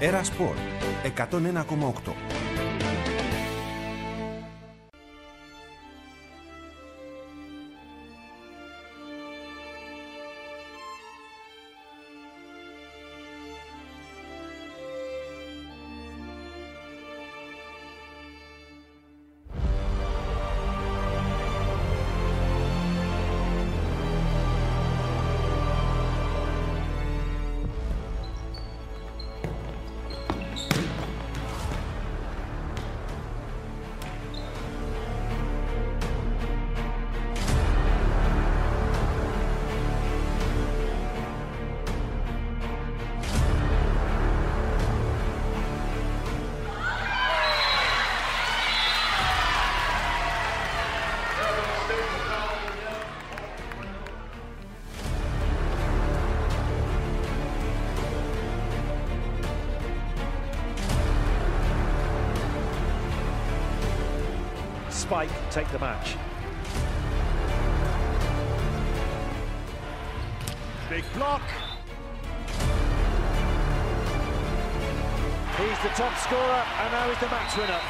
Έρα Σπορ 101,8. Spike take the match. Big block. He's the top scorer and now he's the match winner.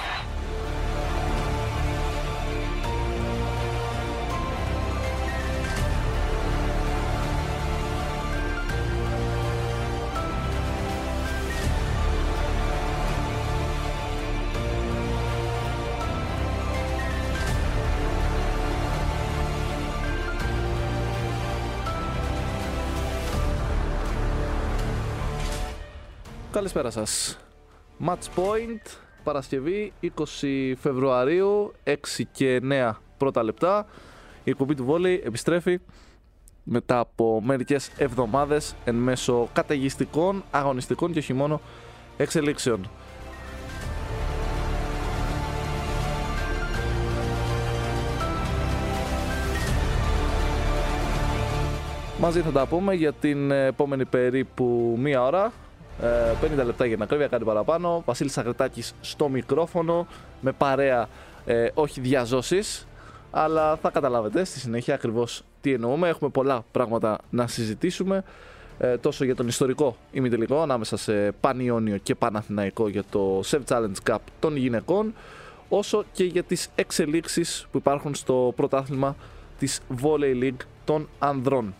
Καλησπέρα σας. Match point, Παρασκευή 20 Φεβρουαρίου, 6 και 9 πρώτα λεπτά. Η εκπομπή του βόλεϊ επιστρέφει μετά από μερικές εβδομάδες εν μέσω καταιγιστικών, αγωνιστικών και όχι μόνο εξελίξεων. Μαζί θα τα πούμε για την επόμενη περίπου μία ώρα. 50 λεπτά για την ακρίβεια, κάτι παραπάνω. Βασίλης Αγρετάκης στο μικρόφωνο, με παρέα, όχι διαζώσεις, αλλά θα καταλάβετε στη συνέχεια ακριβώς τι εννοούμε. Έχουμε πολλά πράγματα να συζητήσουμε, τόσο για τον ιστορικό ημιτελικό ανάμεσα σε Πανιόνιο και Παναθηναϊκό για το Sev Challenge Cup των γυναικών, όσο και για τις εξελίξεις που υπάρχουν στο πρωτάθλημα της Volley League των ανδρών.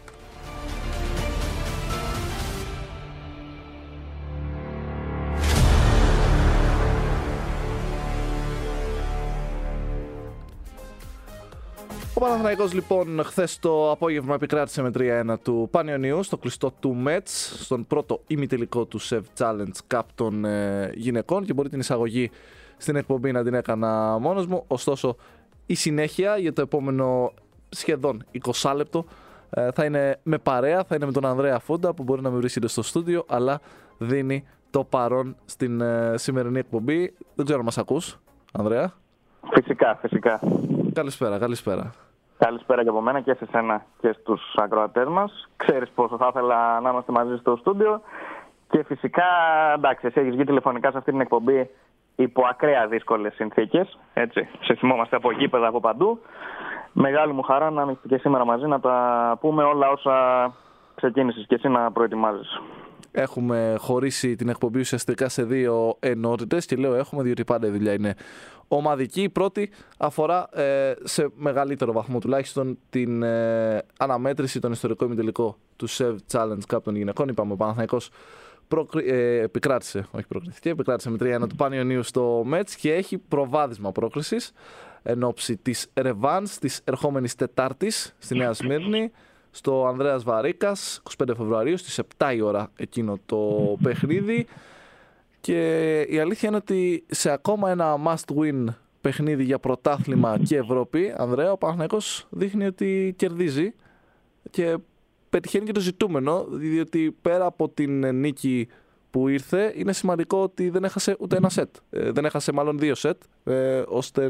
Ο Παναθηναϊκός λοιπόν χθες το απόγευμα επικράτησε με 3-1 του Πανιωνίου στο κλειστό του Μέτς, στον πρώτο ημιτελικό του Sev Challenge Cup των γυναικών, και μπορεί την εισαγωγή στην εκπομπή να την έκανα μόνος μου. Ωστόσο η συνέχεια για το επόμενο σχεδόν 20 λεπτό θα είναι με παρέα, θα είναι με τον Ανδρέα Φόντα, που μπορεί να με βρίσκεται στο στούντιο αλλά δίνει το παρόν στην σημερινή εκπομπή. Δεν ξέρω αν μας ακούς, Ανδρέα? Φυσικά. Καλησπέρα. Καλησπέρα και από μένα και σε σένα και στους ακροατές μας. Ξέρεις πόσο θα ήθελα να είμαστε μαζί στο στούντιο. Και φυσικά, εντάξει, εσύ έχεις βγει τηλεφωνικά σε αυτή την εκπομπή υπό ακραία δύσκολες συνθήκες. Έτσι, σε θυμόμαστε από γήπεδα από παντού. Μεγάλη μου χαρά να είμαστε και σήμερα μαζί να τα πούμε όλα όσα ξεκίνησες και εσύ να προετοιμάζεις. Έχουμε χωρίσει την εκπομπή ουσιαστικά σε δύο ενότητες, και λέω έχουμε διότι πάντα η δουλειά είναι ομαδική. Η πρώτη αφορά σε μεγαλύτερο βαθμό τουλάχιστον την αναμέτρηση, τον ιστορικό ημιτελικό του Sev Challenge Cup των γυναικών. Είπαμε, ο Παναθηναϊκός επικράτησε με 3-1 του Πανιωνίου στο Μέτς και έχει προβάδισμα πρόκρισης εν ώψη της ρεβάνς της ερχόμενης Τετάρτης στη Νέα Σμύρνη, στο Ανδρέας Βαρίκας, 25 Φεβρουαρίου στις 7 η ώρα εκείνο το παιχνίδι. Και η αλήθεια είναι ότι σε ακόμα ένα must-win παιχνίδι για πρωτάθλημα και Ευρώπη, Ανδρέα, ο Παναθηναϊκός δείχνει ότι κερδίζει και πετυχαίνει και το ζητούμενο, διότι πέρα από την νίκη που ήρθε, είναι σημαντικό ότι δεν έχασε ούτε ένα σετ. Δεν έχασε μάλλον 2 σετ, ώστε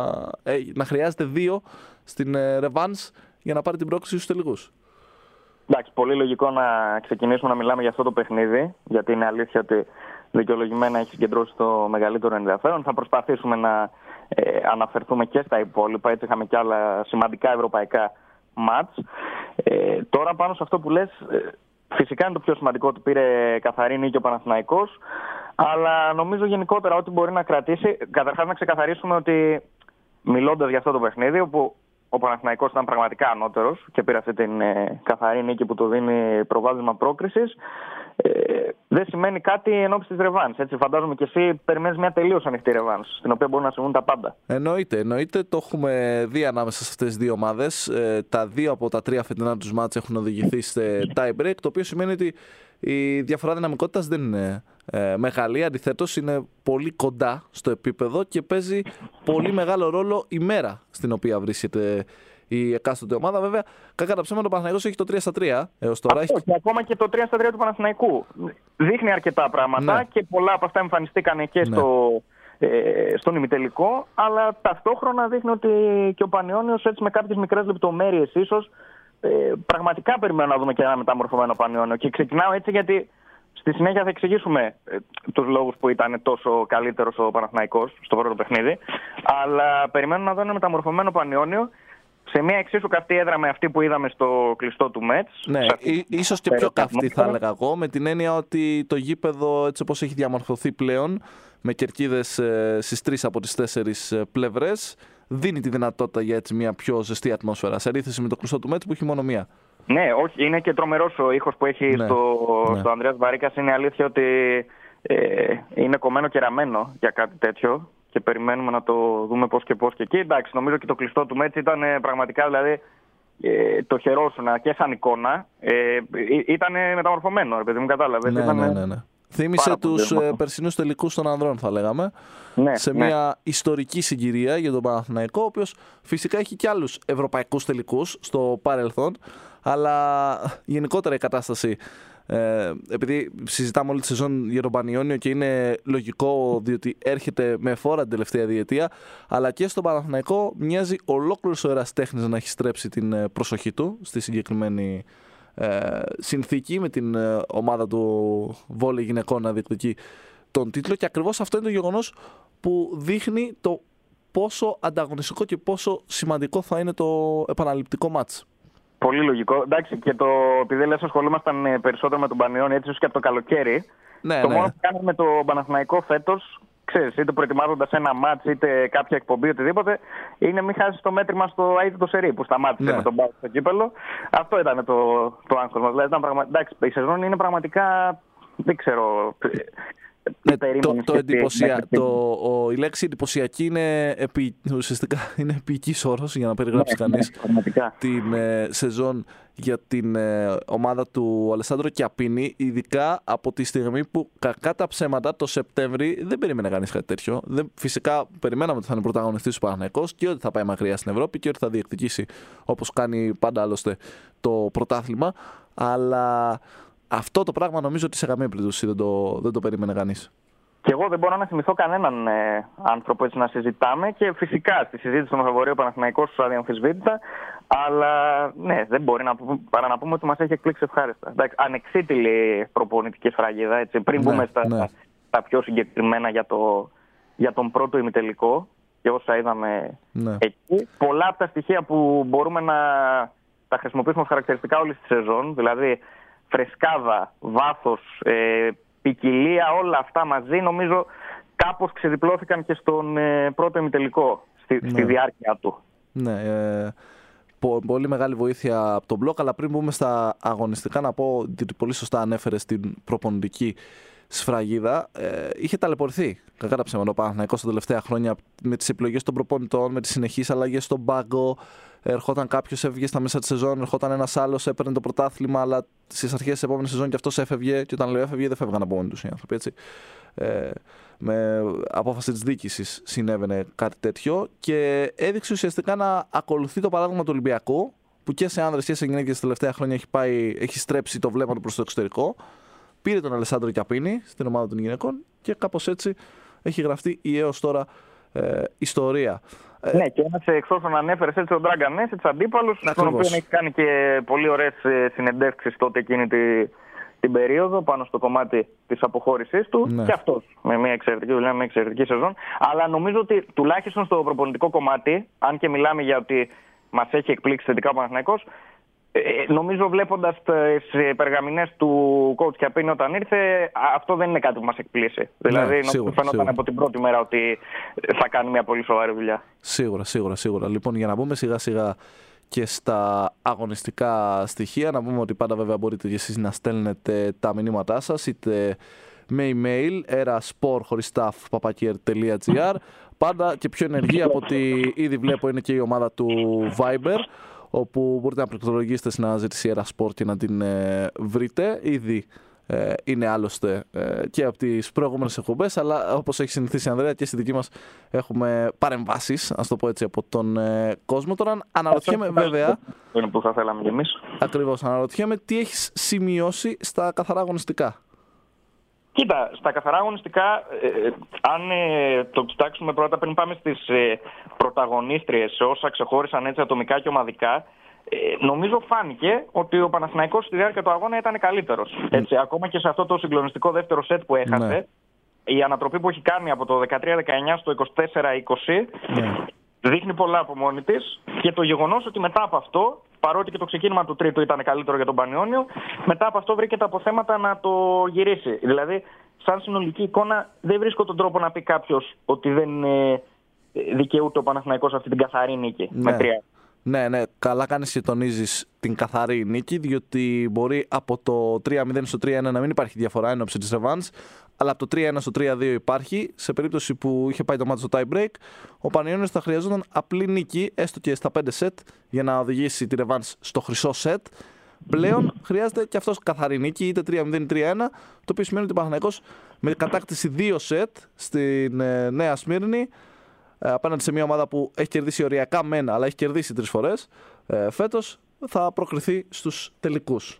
να χρειάζεται 2 στην ρεβάνς για να πάρει την πρόκληση στους τελικούς. Εντάξει, πολύ λογικό να ξεκινήσουμε να μιλάμε για αυτό το παιχνίδι, γιατί είναι αλήθεια ότι δικαιολογημένα έχει συγκεντρώσει το μεγαλύτερο ενδιαφέρον. Θα προσπαθήσουμε να αναφερθούμε και στα υπόλοιπα, έτσι είχαμε και άλλα σημαντικά ευρωπαϊκά μάτς. Τώρα πάνω σε αυτό που λες, Φυσικά είναι το πιο σημαντικό ότι πήρε καθαρή νίκη ο Παναθηναϊκός, αλλά νομίζω γενικότερα ότι μπορεί να κρατήσει. Καταρχάς να ξεκαθαρίσουμε ότι μιλώντας για αυτό το παιχνίδι, όπου ο Παναθηναϊκός ήταν πραγματικά ανώτερος και πήρε αυτή την καθαρή νίκη που του δίνει προβάδισμα πρόκρισης, δεν σημαίνει κάτι ενώπιση της ρεβάνς. Έτσι, φαντάζομαι και εσύ περιμένεις μια τελείως ανοιχτή ρεβάνς, στην οποία μπορούν να συμβούν τα πάντα. Εννοείται. Το έχουμε δει ανάμεσα σε αυτές τις δύο ομάδες. Τα 2 από τα 3 φετινά τους μάτς έχουν οδηγηθεί σε tie break, το οποίο σημαίνει ότι η διαφορά δυναμικότητας δεν είναι μεγάλη. Αντιθέτως, είναι πολύ κοντά στο επίπεδο και παίζει πολύ μεγάλο ρόλο η μέρα στην οποία βρίσκεται η εκάστοτε ομάδα. Βέβαια, κακά τα ψέματα, ο Παναθηναϊκός έχει το 3-3 έως τώρα. Αυτό, και ακόμα και το 3-3 του Παναθηναϊκού δείχνει αρκετά πράγματα, ναι, και πολλά από αυτά εμφανιστήκαν και ναι, στον ημιτελικό, αλλά ταυτόχρονα δείχνει ότι και ο Πανιώνιος, έτσι με κάποιες μικρές λεπτομέρειες ίσως, πραγματικά περιμένω να δούμε και ένα μεταμορφωμένο Πανιώνιο. Και ξεκινάω έτσι γιατί στη συνέχεια θα εξηγήσουμε τους λόγους που ήταν τόσο καλύτερος ο Παναθηναϊκός στο πρώτο παιχνίδι, αλλά περιμένω να δω ένα μεταμορφωμένο Πανιώνιο σε μια εξίσου καυτή έδρα με αυτή που είδαμε στο κλειστό του Μέτς. Ναι, ίσως και πιο καυτή θα έλεγα εγώ, με την έννοια ότι το γήπεδο, έτσι όπως έχει διαμορφωθεί πλέον, με κερκίδες στις 3 από τις 4 πλευρές, δίνει τη δυνατότητα για έτσι μια πιο ζεστή ατμόσφαιρα, σε αντίθεση με το κλειστό του Μέτς που έχει μόνο μία. Ναι, όχι, είναι και τρομερός ο ήχος που έχει στο Ανδρέας Βαρίκας. Είναι αλήθεια ότι είναι κομμένο και ραμμένο για κάτι τέτοιο και περιμένουμε να το δούμε πώς και εκεί. Εντάξει, νομίζω και το κλειστό του Μέτς ήταν πραγματικά, δηλαδή, το χαιρόσουνα και σαν εικόνα. Ήταν μεταμορφωμένο, ρε παιδί μου, κατάλαβες. Ναι. Θύμισε τους περσινούς τελικούς των ανδρών, θα λέγαμε, σε μια ιστορική συγκυρία για τον Παναθηναϊκό, ο οποίος φυσικά έχει και άλλους ευρωπαϊκούς τελικούς στο παρελθόν, αλλά γενικότερα η κατάσταση, επειδή συζητάμε όλη τη σεζόν για τον Πανιώνιο και είναι λογικό διότι έρχεται με φόρα την τελευταία διετία, αλλά και στον Παναθηναϊκό μοιάζει ολόκληρος ο ερασιτέχνης να έχει στρέψει την προσοχή του στη συγκεκριμένη συνθήκη, με την ομάδα του βόλεϊ γυναικών να διεκδικεί τον τίτλο, και ακριβώς αυτό είναι το γεγονός που δείχνει το πόσο ανταγωνιστικό και πόσο σημαντικό θα είναι το επαναληπτικό μάτς. Πολύ λογικό. Εντάξει, και επειδή λες ασχολούμασταν περισσότερο με τον Πανιώνιο, έτσι όσο και από το καλοκαίρι, μόνο που κάναμε με το Παναθηναϊκό φέτος, ξέρεις, είτε προετοιμάζοντας ένα μάτς είτε κάποια εκπομπή, οτιδήποτε, είναι μην χάσεις το μέτρημα στο αίτητο σερί που σταμάτησε με τον Πάο στο κύπελο. Αυτό ήταν το άγχος μας. Δηλαδή, εντάξει, η σεζόν είναι πραγματικά, δεν ξέρω. Η λέξη εντυπωσιακή είναι ουσιαστικά είναι επίοικης όρος για να περιγράψει κανείς την σεζόν για την ομάδα του Αλεσάνδρο Κιαπίνη, ειδικά από τη στιγμή που, κακά τα ψέματα, το Σεπτέμβρη δεν περίμενε κανείς κάτι τέτοιο. Φυσικά περιμέναμε ότι θα είναι πρωταγωνιστής του Παναθηναϊκός και ότι θα πάει μακριά στην Ευρώπη και ότι θα διεκδικήσει, όπως κάνει πάντα άλλωστε, το πρωτάθλημα, αλλά αυτό το πράγμα νομίζω ότι σε καμία περίπτωση δεν το περίμενε κανείς. Και εγώ δεν μπορώ να θυμηθώ κανέναν άνθρωπο έτσι να συζητάμε, και φυσικά στη συζήτηση των φαβορείων Παναθηναϊκός αδιαμφισβήτητα, αλλά ναι, δεν μπορεί παρά να πούμε ότι μας έχει εκπλήξει ευχάριστα. Εντάξει, ανεξίτηλη προπονητική σφραγίδα, έτσι, πριν μπούμε στα πιο συγκεκριμένα για τον πρώτο ημιτελικό και όσα είδαμε εκεί. Πολλά από τα στοιχεία που μπορούμε να τα χρησιμοποιήσουμε ως χαρακτηριστικά όλης της σεζόν, δηλαδή φρεσκάδα, βάθος, ποικιλία, όλα αυτά μαζί, νομίζω κάπως ξεδιπλώθηκαν και στον πρώτο ημιτελικό στη διάρκεια του. Ναι, πολύ μεγάλη βοήθεια από τον μπλοκ, αλλά πριν μπούμε στα αγωνιστικά να πω ότι πολύ σωστά ανέφερε στην προπονητική σφραγίδα. Είχε ταλαιπωρηθεί κακά τα ψέματα ο Παναθηναϊκός τα τελευταία χρόνια με τις επιλογές των προπονητών, με τις συνεχείς αλλαγές στον πάγκο. Ερχόταν κάποιος, έφυγε στα μέσα της σεζόν, ερχόταν ένας άλλος, έπαιρνε το πρωτάθλημα, αλλά στις αρχές της επόμενης σεζόν και αυτός έφευγε. Και όταν λέω έφευγε, δεν φεύγαν από μόνοι τους οι άνθρωποι, έτσι. Με απόφαση της διοίκησης συνέβαινε κάτι τέτοιο και έδειξε ουσιαστικά να ακολουθεί το παράδειγμα του Ολυμπιακού, που και σε άνδρες και σε γυναίκες τα τελευταία χρόνια έχει στρέψει το βλέμμα του προς το εξωτερικό. Πήρε τον Αλεσάνδρο Κιαπίνη στην ομάδα των γυναικών και κάπως έτσι έχει γραφτεί η έως τώρα ιστορία. Ναι, και ένας εξ όσων ανέφερες, έτσι, ο Ντράγκαν Νέσιτς, αντίπαλος, τον οποίο έχει κάνει και πολύ ωραίες συνεντεύξεις τότε εκείνη την περίοδο πάνω στο κομμάτι της αποχώρησής του. Ναι. Και αυτός με μια εξαιρετική δουλειά, μια εξαιρετική σεζόν. Αλλά νομίζω ότι τουλάχιστον στο προπονητικό κομμάτι, αν και μιλάμε για ότι μας έχει εκπλήξει θετικά ο Παναθηναϊκός, Νομίζω βλέποντας τις περγαμηνές του coach Chiappini όταν ήρθε, αυτό δεν είναι κάτι που μας εκπλήσει. Δηλαδή, φαίνονταν από την πρώτη μέρα ότι θα κάνει μια πολύ σοβαρή δουλειά. Σίγουρα. Λοιπόν, για να μπούμε σιγά σιγά και στα αγωνιστικά στοιχεία, να πούμε ότι πάντα βέβαια μπορείτε και εσείς να στέλνετε τα μηνύματά σας, είτε με email erasport.gr, πάντα και πιο ενεργή από ό,τι ήδη βλέπω είναι και η ομάδα του Viber, όπου μπορείτε να πληκτρολογήσετε στην αναζήτηση Erasport και να την βρείτε. Ήδη είναι άλλωστε και από τις προηγούμενες εκπομπές, αλλά όπως έχει συνηθίσει η Ανδρέα και στη δική μας έχουμε παρεμβάσεις, ας το πω έτσι, από τον κόσμο. Τώρα αναρωτιέμαι βέβαια, είναι που θα θέλαμε κι εμείς. Ακριβώς, αναρωτιέμαι τι έχεις σημειώσει στα καθαρά αγωνιστικά. Κοίτα, στα καθαρά αγωνιστικά, αν το κοιτάξουμε πρώτα πριν πάμε στις πρωταγωνίστριες, σε όσα ξεχώρισαν έτσι ατομικά και ομαδικά, νομίζω φάνηκε ότι ο Παναθηναϊκός στη διάρκεια του αγώνα ήταν καλύτερος. Έτσι, ακόμα και σε αυτό το συγκλονιστικό δεύτερο σετ που έχασε, η ανατροπή που έχει κάνει από το 13-19 στο 24-20 δείχνει πολλά από μόνη της, και το γεγονός ότι μετά από αυτό, παρότι και το ξεκίνημα του τρίτου ήταν καλύτερο για τον Πανιόνιο, μετά από αυτό βρήκε τα αποθέματα να το γυρίσει. Δηλαδή, σαν συνολική εικόνα, δεν βρίσκω τον τρόπο να πει κάποιος ότι δεν δικαιούται ο Παναθηναϊκός αυτή την καθαρή νίκη με 3. Ναι, καλά κάνεις και τονίζεις την καθαρή νίκη, διότι μπορεί από το 3-0 στο 3-1 να μην υπάρχει διαφορά ένωψη της ρεβάνς, αλλά από το 3-1 στο 3-2 υπάρχει. Σε περίπτωση που είχε πάει το μάτι στο tie break, ο Πανιόνιος θα χρειαζόταν απλή νίκη, έστω και στα 5 σετ, για να οδηγήσει τη ρεβάνς στο χρυσό σετ. Πλέον χρειάζεται και αυτός καθαρή νίκη, είτε 3-0 ή 3-1, το οποίο σημαίνει ότι ο Παναθηναϊκός με κατάκτηση 2 σετ στην Νέα Σμύρνη, απέναντι σε μια ομάδα που έχει κερδίσει οριακά μεν, αλλά έχει κερδίσει 3 φορές φέτος, θα προκριθεί στους τελικούς.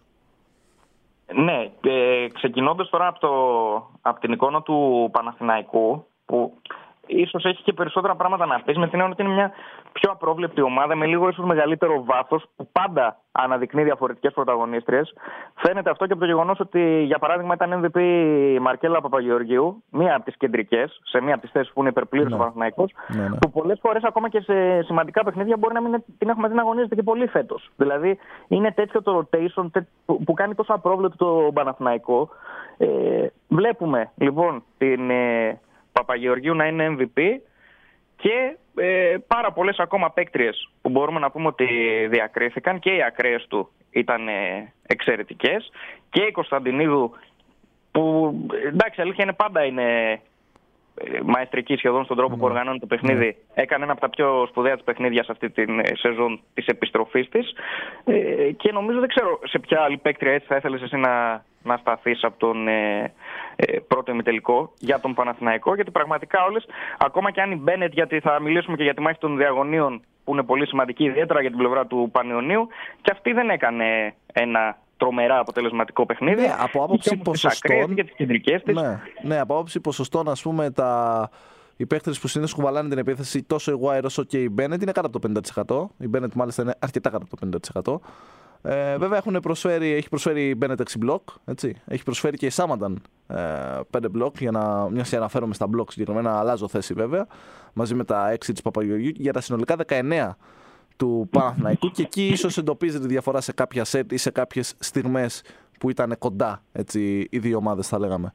Ναι, ξεκινώντας τώρα από την εικόνα του Παναθηναϊκού, που ίσως έχει και περισσότερα πράγματα να πεις, με την έννοια ότι είναι μια πιο απρόβλεπτη ομάδα με λίγο ίσως μεγαλύτερο βάθος, που πάντα αναδεικνύει διαφορετικές πρωταγωνίστριες. Φαίνεται αυτό και από το γεγονός ότι, για παράδειγμα, ήταν MVP η Μαρκέλα Παπαγεωργίου, μία από τις κεντρικές, σε μία από τις θέσεις που είναι υπερπλήρης ο Παναθηναϊκός, που πολλές φορές ακόμα και σε σημαντικά παιχνίδια μπορεί να μην την έχουμε δει να αγωνίζεται και πολύ φέτος. Δηλαδή, είναι τέτοιο το rotation που κάνει τόσο απρόβλεπτο το Παναθηναϊκό. Βλέπουμε λοιπόν την Παπαγεωργίου να είναι MVP και πάρα πολλές ακόμα παίκτριες που μπορούμε να πούμε ότι διακρίθηκαν, και οι ακραίες του ήταν εξαιρετικές, και η Κωνσταντινίδου, που εντάξει, αλήθεια είναι, πάντα είναι μαεστρική σχεδόν στον τρόπο που οργανώνει το παιχνίδι. Έκανε ένα από τα πιο σπουδαία της παιχνίδια σε αυτή τη σεζόν της επιστροφής της, και νομίζω, δεν ξέρω σε ποια άλλη παίκτρια έτσι θα ήθελες εσύ να σταθείς από τον πρώτο ημιτελικό για τον Παναθηναϊκό, γιατί πραγματικά όλες, ακόμα και αν η Μπένετ, γιατί θα μιλήσουμε και για τη μάχη των διαγωνίων που είναι πολύ σημαντική, ιδιαίτερα για την πλευρά του Πανιωνίου, και αυτή δεν έκανε ένα τρομερά αποτελεσματικό παιχνίδι. Ναι, από άποψη ποσοστών. Και τις κεντρικές της. Ναι, από άποψη ποσοστών, ας πούμε, οι παίχτες που συνήθως κουβαλάνε την επίθεση, τόσο η Guire όσο και η Μπένετ, είναι κάτω από το 50%. Η Μπένετ μάλιστα είναι αρκετά κάτω από το 50%. Βέβαια έχει προσφέρει η Μπένετ 6 μπλοκ, έτσι. Έχει προσφέρει και η Σάμανταν 5 μπλοκ, μια και αναφέρομαι στα μπλοκ συγκεκριμένα, αλλάζω θέση βέβαια, μαζί με τα 6 της Παπαγεωργίου, για τα συνολικά 19 του Παναθηναϊκού, και εκεί ίσως εντοπίζεται διαφορά σε κάποια σετ ή σε κάποιες στιγμές που ήταν κοντά, έτσι, οι δύο ομάδες, θα λέγαμε.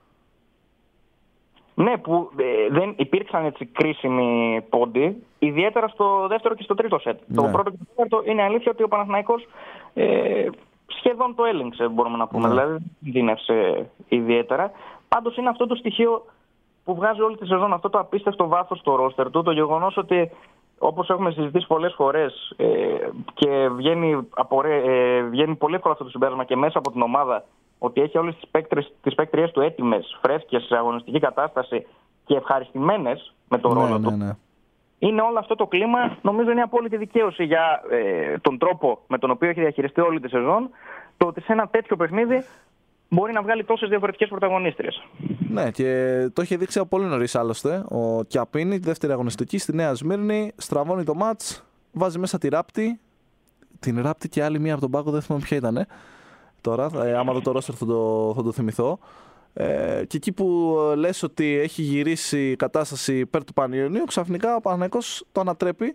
Ναι, που δεν υπήρξαν έτσι κρίσιμοι πόντοι, ιδιαίτερα στο δεύτερο και στο τρίτο σετ. Ναι. Το πρώτο και το τέταρτο είναι αλήθεια ότι ο Παναθηναϊκός σχεδόν το έλεγξε, μπορούμε να πούμε. Ναι. Δηλαδή δεν δίνευσε ιδιαίτερα. Πάντως είναι αυτό το στοιχείο που βγάζει όλη τη σεζόν, αυτό το απίστευτο βάθος στο ρόστερ του, το γεγονός ότι, όπως έχουμε συζητήσει πολλές φορές, και βγαίνει πολύ εύκολα αυτό το συμπέρασμα και μέσα από την ομάδα, ότι έχει όλες τις παίκτριές του έτοιμες, φρέσκες, σε αγωνιστική κατάσταση και ευχαριστημένες με τον ρόλο του. Ναι. Είναι όλο αυτό το κλίμα, νομίζω, είναι απόλυτη δικαίωση για τον τρόπο με τον οποίο έχει διαχειριστεί όλη τη σεζόν, το ότι σε ένα τέτοιο παιχνίδι μπορεί να βγάλει τόσες διαφορετικές πρωταγωνίστριες. Ναι, και το είχε δείξει από πολύ νωρίς άλλωστε. Ο Chiappini, τη δεύτερη αγωνιστική στη Νέα Σμύρνη, στραβώνει το μάτς, βάζει μέσα τη Ράπτη. Την Ράπτη και άλλη μία από τον πάγκο, δεν θυμάμαι ποια ήταν. Τώρα, άμα δω το ρόστερ θα το θυμηθώ. Και εκεί που λες ότι έχει γυρίσει η κατάσταση υπέρ του Πανιωνίου, ξαφνικά ο Παναθηναϊκός το ανατρέπει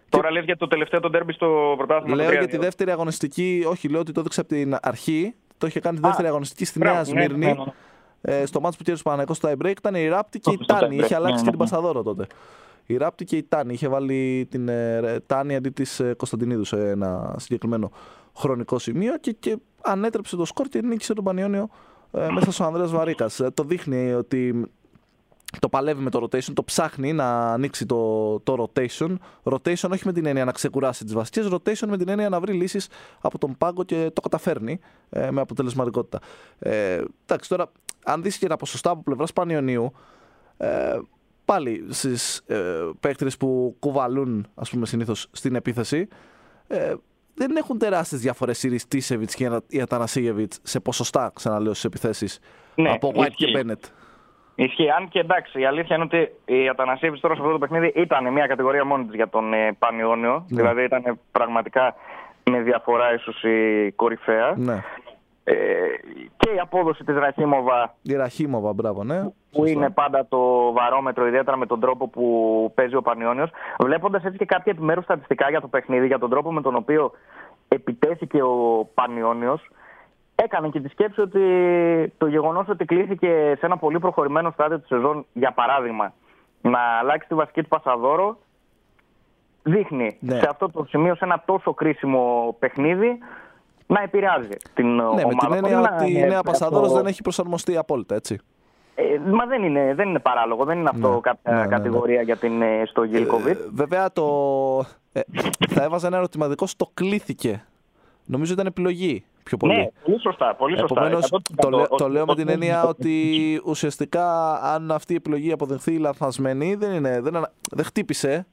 Τώρα λες για το τελευταίο το ντέρμπι στο πρωτάθλημα. Λέω για τη δεύτερη αγωνιστική, όχι, λέω ότι το έδειξε από την αρχή. Το είχε κάνει τη δεύτερη αγωνιστική στη Νέα Σμύρνη. Στο μάτς που κέρδισε ο Παναθηναϊκός στο tie break ήταν η Ράπτη και η Τάνη. Είχε αλλάξει και την Πασαδόρο τότε. Η Ράπτη και η Τάνη. Είχε βάλει την Τάνη αντί της Κωνσταντινίδου σε ένα συγκεκριμένο χρονικό σημείο και ανέτρεψε το σκορ και νίκησε τον Πανιόνιο μέσα στον Ανδρέας Βαρίκας. Το δείχνει ότι το παλεύει με το rotation, το ψάχνει να ανοίξει το rotation. Rotation όχι με την έννοια να ξεκουράσει τις βασικές, rotation με την έννοια να βρει λύσεις από τον πάγκο και το καταφέρνει με αποτελεσματικότητα. Εντάξει, τώρα, αν δεις και τα ποσοστά από πλευράς Πανιωνίου, πάλι στις παίκτες που κουβαλούν, ας πούμε, συνήθως στην επίθεση, δεν έχουν τεράστιες διαφορές οι Ριστίσεβιτς και η Ατανασίγεβιτς σε ποσοστά, ξαναλέω, στις επιθέσεις, από White και Μπένετ. Ισχύει. Αν και εντάξει, η αλήθεια είναι ότι η Ατανασίεβιτς τώρα σε αυτό το παιχνίδι ήταν μια κατηγορία μόνη της για τον Πανιόνιο. Ναι. Δηλαδή ήταν πραγματικά με διαφορά ίσως η κορυφαία. Ναι. Και η απόδοση της Ραχίμοβα. Η Ραχίμοβα, μπράβο, ναι. Που είναι πάντα το βαρόμετρο, ιδιαίτερα με τον τρόπο που παίζει ο Πανιόνιος. Βλέποντας έτσι και κάποια επιμέρους στατιστικά για το παιχνίδι, για τον τρόπο με τον οποίο επιτέθηκε ο Πανιόνιος, έκανε και τη σκέψη ότι το γεγονός ότι κλήθηκε σε ένα πολύ προχωρημένο στάδιο του σεζόν, για παράδειγμα, να αλλάξει τη βασική του Πασαδόρο, δείχνει σε αυτό το σημείο, σε ένα τόσο κρίσιμο παιχνίδι, να επηρεάζει την ομάδα. Με την έννοια ότι η νέα Πασαδόρος δεν έχει προσαρμοστεί απόλυτα, έτσι. Μα δεν είναι παράλογο, δεν είναι αυτό κάποια κατηγορία για την Στογγιλκοβίτ. Βέβαια, θα έβαζα ένα ερωτηματικό στο κλήθηκε. Νομίζω ήταν επιλογή πιο πολύ. Ναι, πολύ σωστά. Πολύ σωστά. Επομένως, το λέω με την έννοια ότι ουσιαστικά αν αυτή η επιλογή αποδειχθεί λανθασμένη, δεν χτύπησε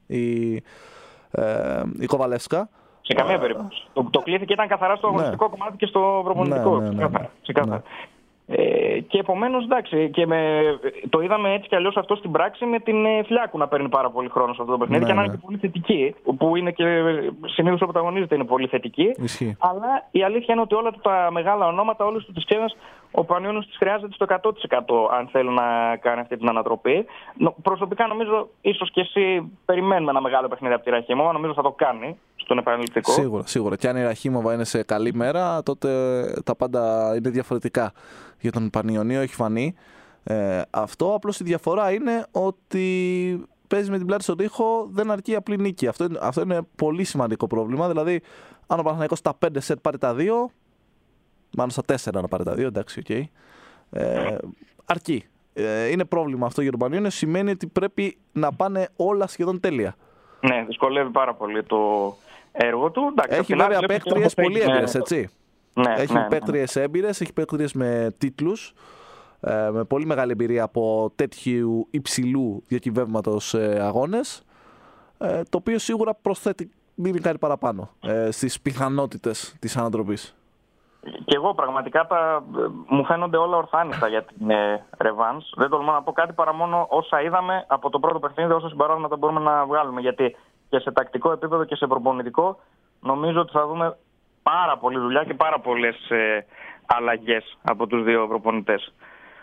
η Κοβαλεύσκα. Σε καμία περίπτωση. Το κλήθηκε, ήταν καθαρά στο αγωνιστικό κομμάτι και στο προπονητικό. Ξεκάθαρα. Και επομένως, εντάξει, και το είδαμε έτσι κι αλλιώς αυτό στην πράξη με την Φλιάκου να παίρνει πάρα πολύ χρόνο σε αυτό το παιχνίδι και να είναι και πολύ θετική. Που είναι και συνήθως ο πρωταγωνίζεται είναι πολύ θετική. Ισχύει. Αλλά η αλήθεια είναι ότι όλα τα μεγάλα ονόματα, όλες τις ξένες, ο Πανιόνιος τις χρειάζεται στο 100% αν θέλει να κάνει αυτή την ανατροπή. Προσωπικά νομίζω, ίσως και εσύ, περιμένουμε ένα μεγάλο παιχνίδι από τη Ραχίμοβα. Νομίζω θα το κάνει στον επαναληπτικό. Σίγουρα. Και αν η Ραχίμοβα είναι σε καλή μέρα, τότε τα πάντα είναι διαφορετικά για τον Πανιωνίο, έχει φανεί αυτό. Απλώς η διαφορά είναι ότι παίζει με την πλάτη στον τοίχο, δεν αρκεί απλή νίκη. Αυτό είναι πολύ σημαντικό πρόβλημα. Δηλαδή, αν ο Παναθηναϊκός στα 5 σετ πάρει τα 2, μάλλον στα 4 να πάρει τα 2, εντάξει, οκ. Αρκεί. Είναι πρόβλημα αυτό για τον Πανιώνιο. Σημαίνει ότι πρέπει να πάνε όλα σχεδόν τέλεια. Ναι, δυσκολεύει πάρα πολύ το έργο του. Εντάξει, έχει βέβαια παίκτριες πολύ έμπειρες, έτσι. Έχει παίκτριες έμπειρες, έχει παίκτριες με τίτλους, με πολύ μεγάλη εμπειρία από τέτοιου υψηλού διακυβεύματος αγώνες, το οποίο σίγουρα προσθέτει, δίνει κάτι παραπάνω στις πιθανότητες της ανατροπής. Και εγώ πραγματικά μου φαίνονται όλα ορθάνιστα για την Revanche. Δεν τολμώ να πω κάτι παρά μόνο όσα είδαμε από το πρώτο παιχνίδι, όσα συμπαράγματα μπορούμε να βγάλουμε. Γιατί και σε τακτικό επίπεδο και σε προπονητικό νομίζω ότι θα δούμε πάρα πολλή δουλειά και πάρα πολλές αλλαγές από τους δύο προπονητές.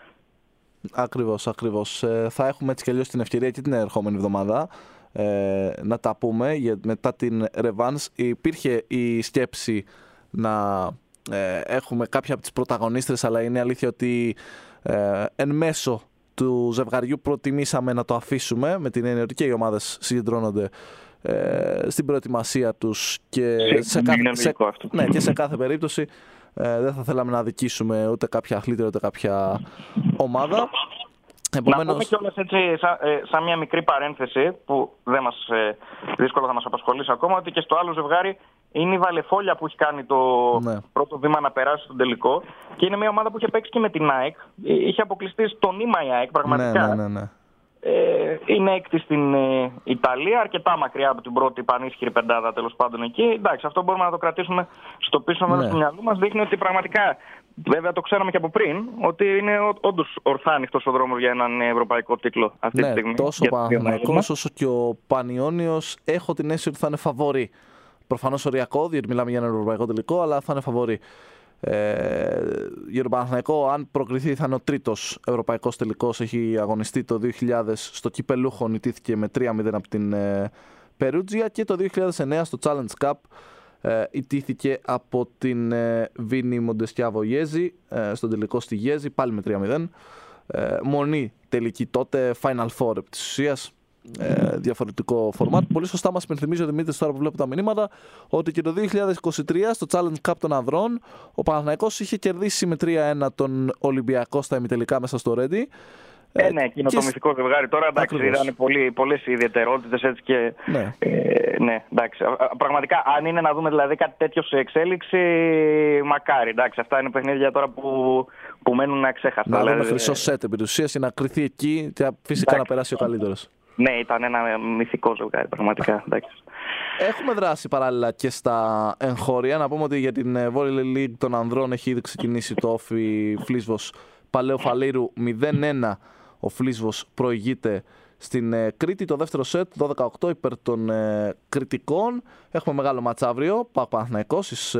Ακριβώς. Θα έχουμε έτσι κι αλλιώς την ευκαιρία και την ερχόμενη εβδομάδα να τα πούμε. Μετά την Revanche υπήρχε η σκέψη να έχουμε κάποια από τις πρωταγωνίστρες, αλλά είναι αλήθεια ότι εν μέσω του ζευγαριού προτιμήσαμε να το αφήσουμε, με την έννοια ότι και οι ομάδες συγκεντρώνονται στην προετοιμασία τους και σε κάθε περίπτωση δεν θα θέλαμε να αδικήσουμε ούτε κάποια αθλήτρια ούτε κάποια ομάδα. Επομένως... Να πούμε κιόλας έτσι, σαν μια μικρή παρένθεση που δύσκολα θα μας απασχολήσει ακόμα, ότι και στο άλλο ζευγάρι είναι η Βαλεφόλια που έχει κάνει το πρώτο βήμα να περάσει στον τελικό και είναι μια ομάδα που είχε παίξει και με την ΑΕΚ. Είχε αποκλειστεί στο νήμα η ΑΕΚ πραγματικά. Ναι. Είναι έκτη στην Ιταλία, αρκετά μακριά από την πρώτη πανίσχυρη πεντάδα τέλος πάντων εκεί. Εντάξει, αυτό μπορούμε να το κρατήσουμε στο πίσω μέρος του μυαλού μας. Δείχνει ότι πραγματικά, βέβαια το ξέραμε και από πριν, ότι είναι όντως ορθάνυχτος ο δρόμος για έναν ευρωπαϊκό τίτλο αυτή τη στιγμή. Τόσο ο Παναθηναϊκός όσο και ο Πανιόνιος έχω την αίσθηση ότι θα είναι φαβορί. Προφανώς οριακό, διότι μιλάμε για ένα ευρωπαϊκό τελικό, αλλά θα είναι φαβορί. Για τον Παναθηναϊκό, αν προκριθεί, θα είναι ο τρίτος ευρωπαϊκός τελικός. Έχει αγωνιστεί το 2000 στο Κυπελούχο, νητήθηκε με 3-0 από την Περούτζια και το 2009 στο Challenge Cup ιτήθηκε από την Βίνι Μοντεστιάβο Γιέζη στον τελικό στη Γιέζη, πάλι με 3-0. Μονή τελική τότε, Final Four επί της ουσίας, διαφορετικό φορμάτ. Πολύ σωστά μας υπενθυμίζει ο Δημήτρης, τώρα που βλέπω τα μηνύματα, ότι και το 2023 στο Challenge Cup των ανδρών ο Παναθηναϊκός είχε κερδίσει με 3-1 τον Ολυμπιακό στα ημιτελικά μέσα στο Ρέντι. Ναι, εκείνο το μυθικό ζευγάρι. Τώρα εντάξει, ήταν πολλές ιδιαιτερότητες έτσι και. Ναι. Ναι, εντάξει. Πραγματικά, αν είναι να δούμε δηλαδή κάτι τέτοιο σε εξέλιξη, μακάρι. Εντάξει, αυτά είναι παιχνίδια τώρα που μένουν αξέχαστα. Να δούμε χρυσό σετ επί της ουσίας, να κρυθεί εκεί και φυσικά να περάσει ο καλύτερος. Ναι, ήταν ένα μυθικό ζευγάρι, πραγματικά. Εντάξει. Έχουμε δράσει παράλληλα και στα εγχώρια. Να πούμε ότι για την Volley League των ανδρών έχει ήδη ξεκινήσει το όφι Φλίσβος Παλαιό Φαλήρου 0-1. Ο Φλίσβος προηγείται στην Κρήτη. Το δεύτερο σετ 12-8 υπέρ των Κρητικών. Έχουμε μεγάλο μάτς αύριο. ΠΑΟΚ Παναθηναϊκός στις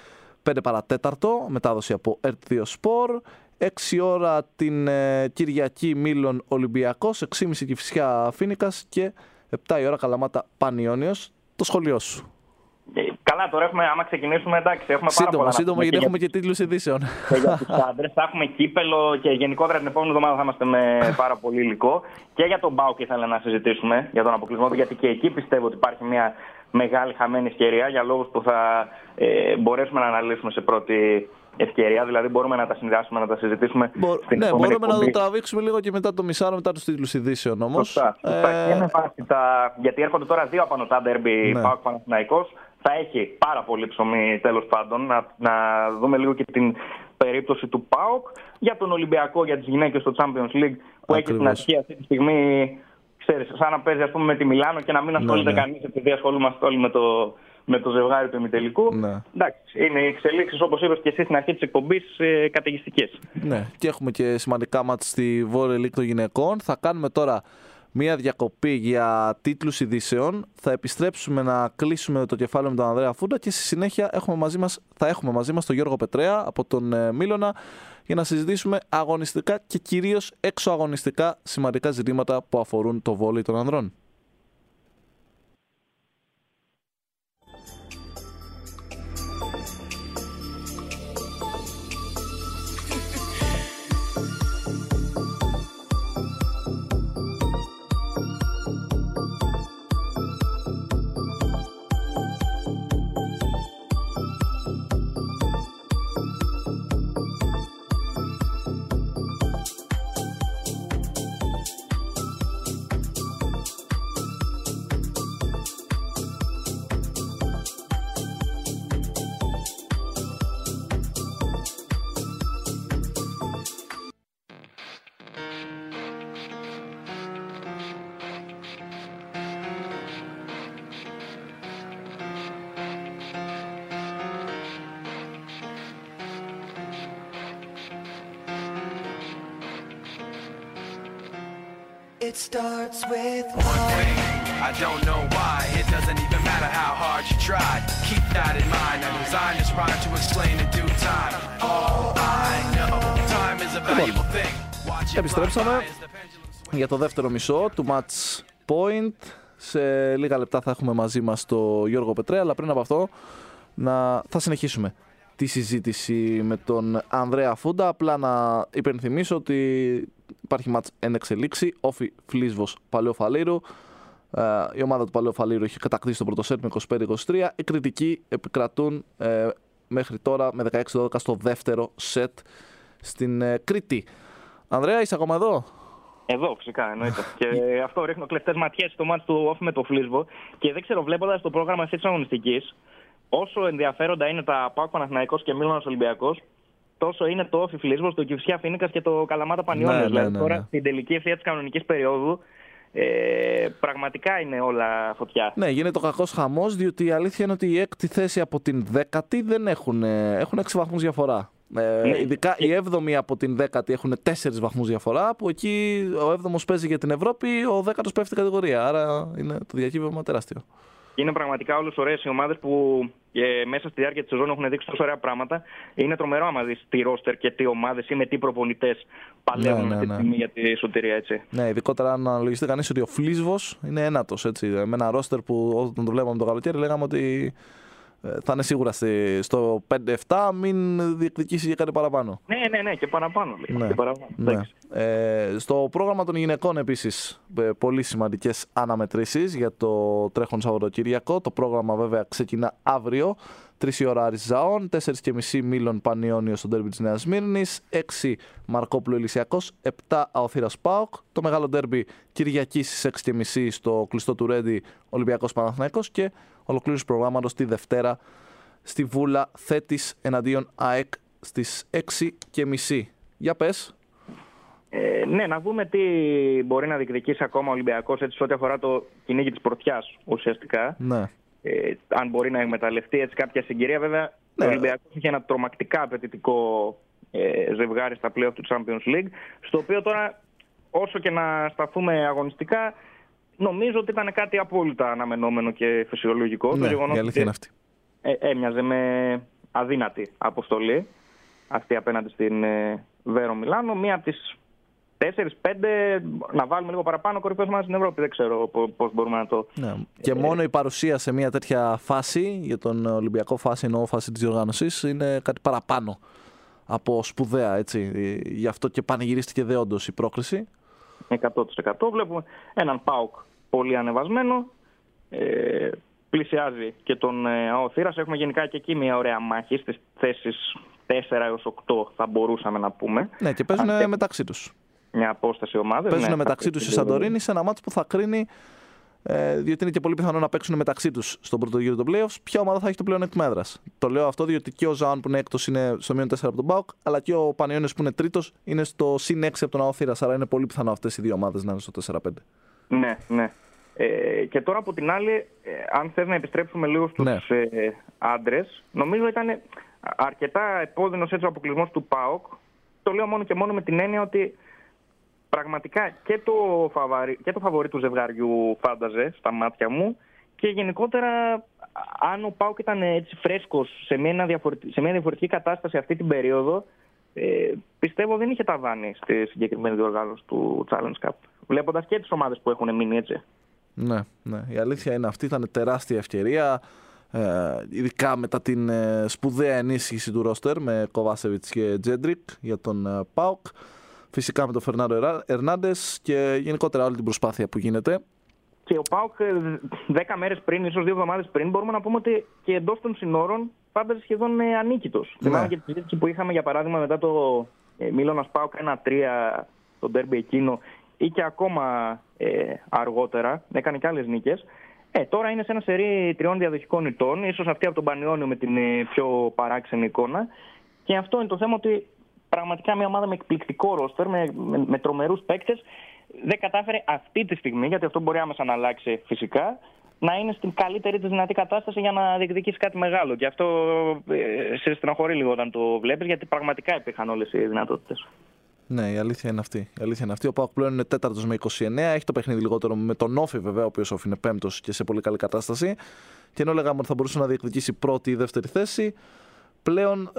5 παρατέταρτο. Μετάδοση από RT2 Sport. 6 ώρα την Κυριακή Μήλων Ολυμπιακός. 6.30 Κηφισιά Φίνικας. Και 7 η ώρα Καλαμάτα Πανιόνιος. Το σχολείο σου. Καλά, τώρα άμα ξεκινήσουμε, εντάξει, έχουμε πάρα πολλά. Σύντομα, γιατί έχουμε και τίτλους ειδήσεων. Και για τους άντρες θα έχουμε κύπελο και γενικότερα την επόμενη εβδομάδα θα είμαστε με πάρα πολύ υλικό. Και για τον ΠΑΟΚ ήθελα να συζητήσουμε, για τον αποκλεισμό του, γιατί και εκεί πιστεύω ότι υπάρχει μια μεγάλη χαμένη ευκαιρία για λόγους που θα μπορέσουμε να αναλύσουμε σε πρώτη ευκαιρία. Δηλαδή μπορούμε να τα συνδυάσουμε, να τα συζητήσουμε. Ναι, μπορούμε να το τραβήξουμε λίγο και μετά το μισάρο, μετά τους τίτλους ειδήσεων όμως. Σωστά. Και με βάση γιατί έρχονται τώρα δύο απανωτά ντέρμπι, ΠΑΟΚ Παναθηναϊκός. Θα έχει πάρα πολύ ψωμί τέλος πάντων. Να δούμε λίγο και την περίπτωση του ΠΑΟΚ για τον Ολυμπιακό, για τις γυναίκες στο Champions League που έχει την αρχή αυτή τη στιγμή, ξέρεις, σαν να παίζει ας πούμε με τη Μιλάνο και να μην ασχολείται κανείς, επειδή ασχολούμαστε όλοι με το ζευγάρι του ημιτελικού. Ναι. Εντάξει, είναι οι εξελίξεις, όπως είπες και εσύ στην αρχή της εκπομπής, καταιγιστικές. Ναι, και έχουμε και σημαντικά μάτς στη Volley League των γυναικών. Θα κάνουμε τώρα μία διακοπή για τίτλους ειδήσεων. Θα επιστρέψουμε να κλείσουμε το κεφάλαιο με τον Ανδρέα Φούντα και στη συνέχεια θα έχουμε μαζί μας τον Γιώργο Πετρέα από τον Μίλωνα για να συζητήσουμε αγωνιστικά και κυρίως εξωαγωνιστικά σημαντικά ζητήματα που αφορούν το βόλεϊ των ανδρών. It starts with one thing. I don't know why. It doesn't even matter how hard you try. Keep that in mind. I designed this rhyme to explain in due time. All I know, time is a valuable thing. Επιστρέψαμε για το δεύτερο μισό του Match Point. Σε λίγα λεπτά θα έχουμε μαζί μας τον Γιώργο Πετρέα, αλλά πριν από αυτό θα συνεχίσουμε τη συζήτηση με τον Ανδρέα Φούντα. Απλά να υπενθυμίσω ότι υπάρχει μάτς εν εξελίξη, όφι Φλίσβος Παλαιό Φαλήρου. Η ομάδα του Παλαιό Φαλήρου έχει κατακτήσει το πρώτο σετ με 25-23. Οι Κρητικοί επικρατούν μέχρι τώρα με 16-12 στο δεύτερο σετ στην Κρήτη. Ανδρέα, είσαι ακόμα εδώ? Εδώ φυσικά εννοείται. Και αυτό ρίχνω κλεφτές ματιές στο μάτς του όφι με το Φλίσβο. Και δεν ξέρω, βλέποντας το πρόγραμμα αυτής της αγωνιστικής, όσο ενδιαφέροντα είναι τα ΠΑΟΚ Παναθηναϊκός και Μίλωνας Ολυμπιακός, τόσο είναι το όφι Φλίσβος, το Κηφισιά Φίνικας και το Καλαμάτα Πανιόνιος. Δηλαδή τώρα στην τελική ευθεία της κανονικής περίοδου πραγματικά είναι όλα φωτιά. Ναι, γίνεται ο κακός χαμός, διότι η αλήθεια είναι ότι η έκτη θέση από την 10η δεν έχουν 6 βαθμούς διαφορά. Ειδικά η 7η από την 10η έχουν 4 βαθμούς διαφορά, που εκεί ο 7ος παίζει για την Ευρώπη, ο 10ος πέφτει κατηγορία. Άρα είναι το διακύβευμα τεράστιο. Και είναι πραγματικά όλες ωραίες οι ομάδες που μέσα στη διάρκεια της σεζόν έχουν δείξει τόσο ωραία πράγματα. Είναι τρομερό άμα δεις τι ρόστερ και τι ομάδες ή με τι προπονητές παλεύουν αυτή τη στιγμή για τη σωτηρία, έτσι. Ναι, ειδικότερα αν αναλογιστεί κανείς ότι ο Φλίσβος είναι ένατος, έτσι. Με ένα ρόστερ που όταν το βλέπαμε το καλοκαίρι λέγαμε ότι θα είναι σίγουρα στο 5-7, μην διεκδικήσει για κάτι παραπάνω. Ναι, και παραπάνω. Ναι. Και παραπάνω. Ναι. Στο πρόγραμμα των γυναικών επίσης πολύ σημαντικές αναμετρήσεις για το τρέχον Σαββατοκύριακο. Το πρόγραμμα βέβαια ξεκινά αύριο. 3 η ώρα Άρης Ζαών, 4.30 Μήλων Πανιόνιο στο ντέρμπι της Νέας Σμύρνης, 6 Μαρκόπουλο Ηλυσιακός, 7 Αοθήρας ΠΑΟΚ. Το μεγάλο ντέρμπι Κυριακή στις 6.30 στο κλειστό του Ρέντι Ολυμπιακός Παναθηναϊκός και ολοκλήρωση προγράμματος τη Δευτέρα στη Βούλα Θέτης εναντίον ΑΕΚ στις 6.30. Για πες. Ναι, να δούμε τι μπορεί να διεκδικήσει ακόμα ο Ολυμπιακός έτσι, σε ό,τι αφορά το κυνήγι της πρωτιάς ουσιαστικά. Ναι. Αν μπορεί να εκμεταλλευτεί έτσι κάποια συγκυρία. Βέβαια, ο Ολυμπιακός είχε ένα τρομακτικά απαιτητικό ζευγάρι στα play-off του Champions League, στο οποίο τώρα όσο και να σταθούμε αγωνιστικά, νομίζω ότι ήταν κάτι απόλυτα αναμενόμενο και φυσιολογικό. Ναι, το γεγονός η αλήθεια είναι αυτή. Έμοιαζε με αδύνατη αποστολή αυτή απέναντι στην Βέρο Μιλάνο. Μία από τις 4-5, να βάλουμε λίγο παραπάνω, κορυφαίες ομάδες στην Ευρώπη. Δεν ξέρω πώς μπορούμε να το... Ναι. Και μόνο η παρουσία σε μια τέτοια φάση, για τον Ολυμπιακό φάση, εννοώ φάση της διοργάνωσης, είναι κάτι παραπάνω από σπουδαία, έτσι. Γι' αυτό και πανηγυρίστηκε δεόντως η πρόκριση. 100%. Βλέπουμε έναν ΠΑΟΚ πολύ ανεβασμένο. Πλησιάζει και τον Αοθήρας. Έχουμε γενικά και εκεί μια ωραία μάχη στις θέσεις 4 έως 8 θα μπορούσαμε να πούμε. Ναι, και παίζουν μεταξύ τους. Μια απόσταση ομάδες. Παίζουν μεταξύ τους η Σαντορίνη σε ένα μάτσο που θα κρίνει, διότι είναι και πολύ πιθανό να παίξουν μεταξύ τους στον πρώτο γύρο των playoffs, ποια ομάδα θα έχει το πλέον εκτ' έδρας. Το λέω αυτό διότι και ο Ζαάν που είναι έκτος είναι στο μείον 4 από τον ΠΑΟΚ, αλλά και ο Πανιόνιος που είναι τρίτος είναι στο συν 6 από τον Αοθήρα. Άρα είναι πολύ πιθανό αυτές οι δύο ομάδες να είναι στο 4-5. Ναι. Και τώρα από την άλλη, αν θες να επιστρέψουμε λίγο στους άντρες, νομίζω ήταν αρκετά επώδυνος έτσι ο αποκλεισμός του ΠΑΟΚ. Το λέω μόνο και μόνο με την έννοια ότι πραγματικά και το φαβορί του ζευγαριού φάνταζε στα μάτια μου και γενικότερα αν ο ΠΑΟΚ ήταν έτσι φρέσκος σε μια διαφορετική κατάσταση αυτή την περίοδο, πιστεύω δεν είχε ταβάνει στη συγκεκριμένη διοργάνωση του Challenge Cup. Βλέποντας και τις ομάδες που έχουν μείνει έτσι. Ναι. Η αλήθεια είναι αυτή, ήταν τεράστια ευκαιρία, ειδικά μετά την σπουδαία ενίσχυση του ρόστερ με Κοβάσεβιτς και Τζέντρικ για τον ΠΑΟΚ. Φυσικά με τον Φερνάντο Ερνάντες και γενικότερα όλη την προσπάθεια που γίνεται. Και ο ΠΑΟΚ 10 μέρες πριν, ίσως 2 εβδομάδες πριν, μπορούμε να πούμε ότι και εντός των συνόρων φάνταζε σχεδόν ανίκητος. Θυμάμαι και τη συζήτηση που είχαμε για παράδειγμα μετά το Μίλωνας ΠΑΟΚ 1-3 το ντέρμπι εκείνο ή και ακόμα αργότερα, έκανε και άλλες νίκες. Τώρα είναι σε ένα σερί 3 διαδοχικών ηττών, ίσως αυτή από τον Πανιόνιο με την πιο παράξενη εικόνα. Και αυτό είναι το θέμα, ότι πραγματικά μια ομάδα με εκπληκτικό ρόστερ, με τρομερούς παίκτες, δεν κατάφερε αυτή τη στιγμή, γιατί αυτό μπορεί άμεσα να αλλάξει φυσικά, να είναι στην καλύτερη της δυνατή κατάσταση για να διεκδικήσει κάτι μεγάλο. Και αυτό σε στεναχωρεί λίγο όταν το βλέπεις, γιατί πραγματικά υπήρχαν όλες οι δυνατότητες. Ναι, η αλήθεια είναι αυτή. Ο ΠΑΟΚ πλέον είναι 4ος με 29. Έχει το παιχνίδι λιγότερο με τον Όφη, βέβαια, ο οποίος Όφη είναι 5ος και σε πολύ καλή κατάσταση. Και ενώ λέγαμε ότι θα μπορούσε να διεκδικήσει πρώτη ή δεύτερη θέση, πλέον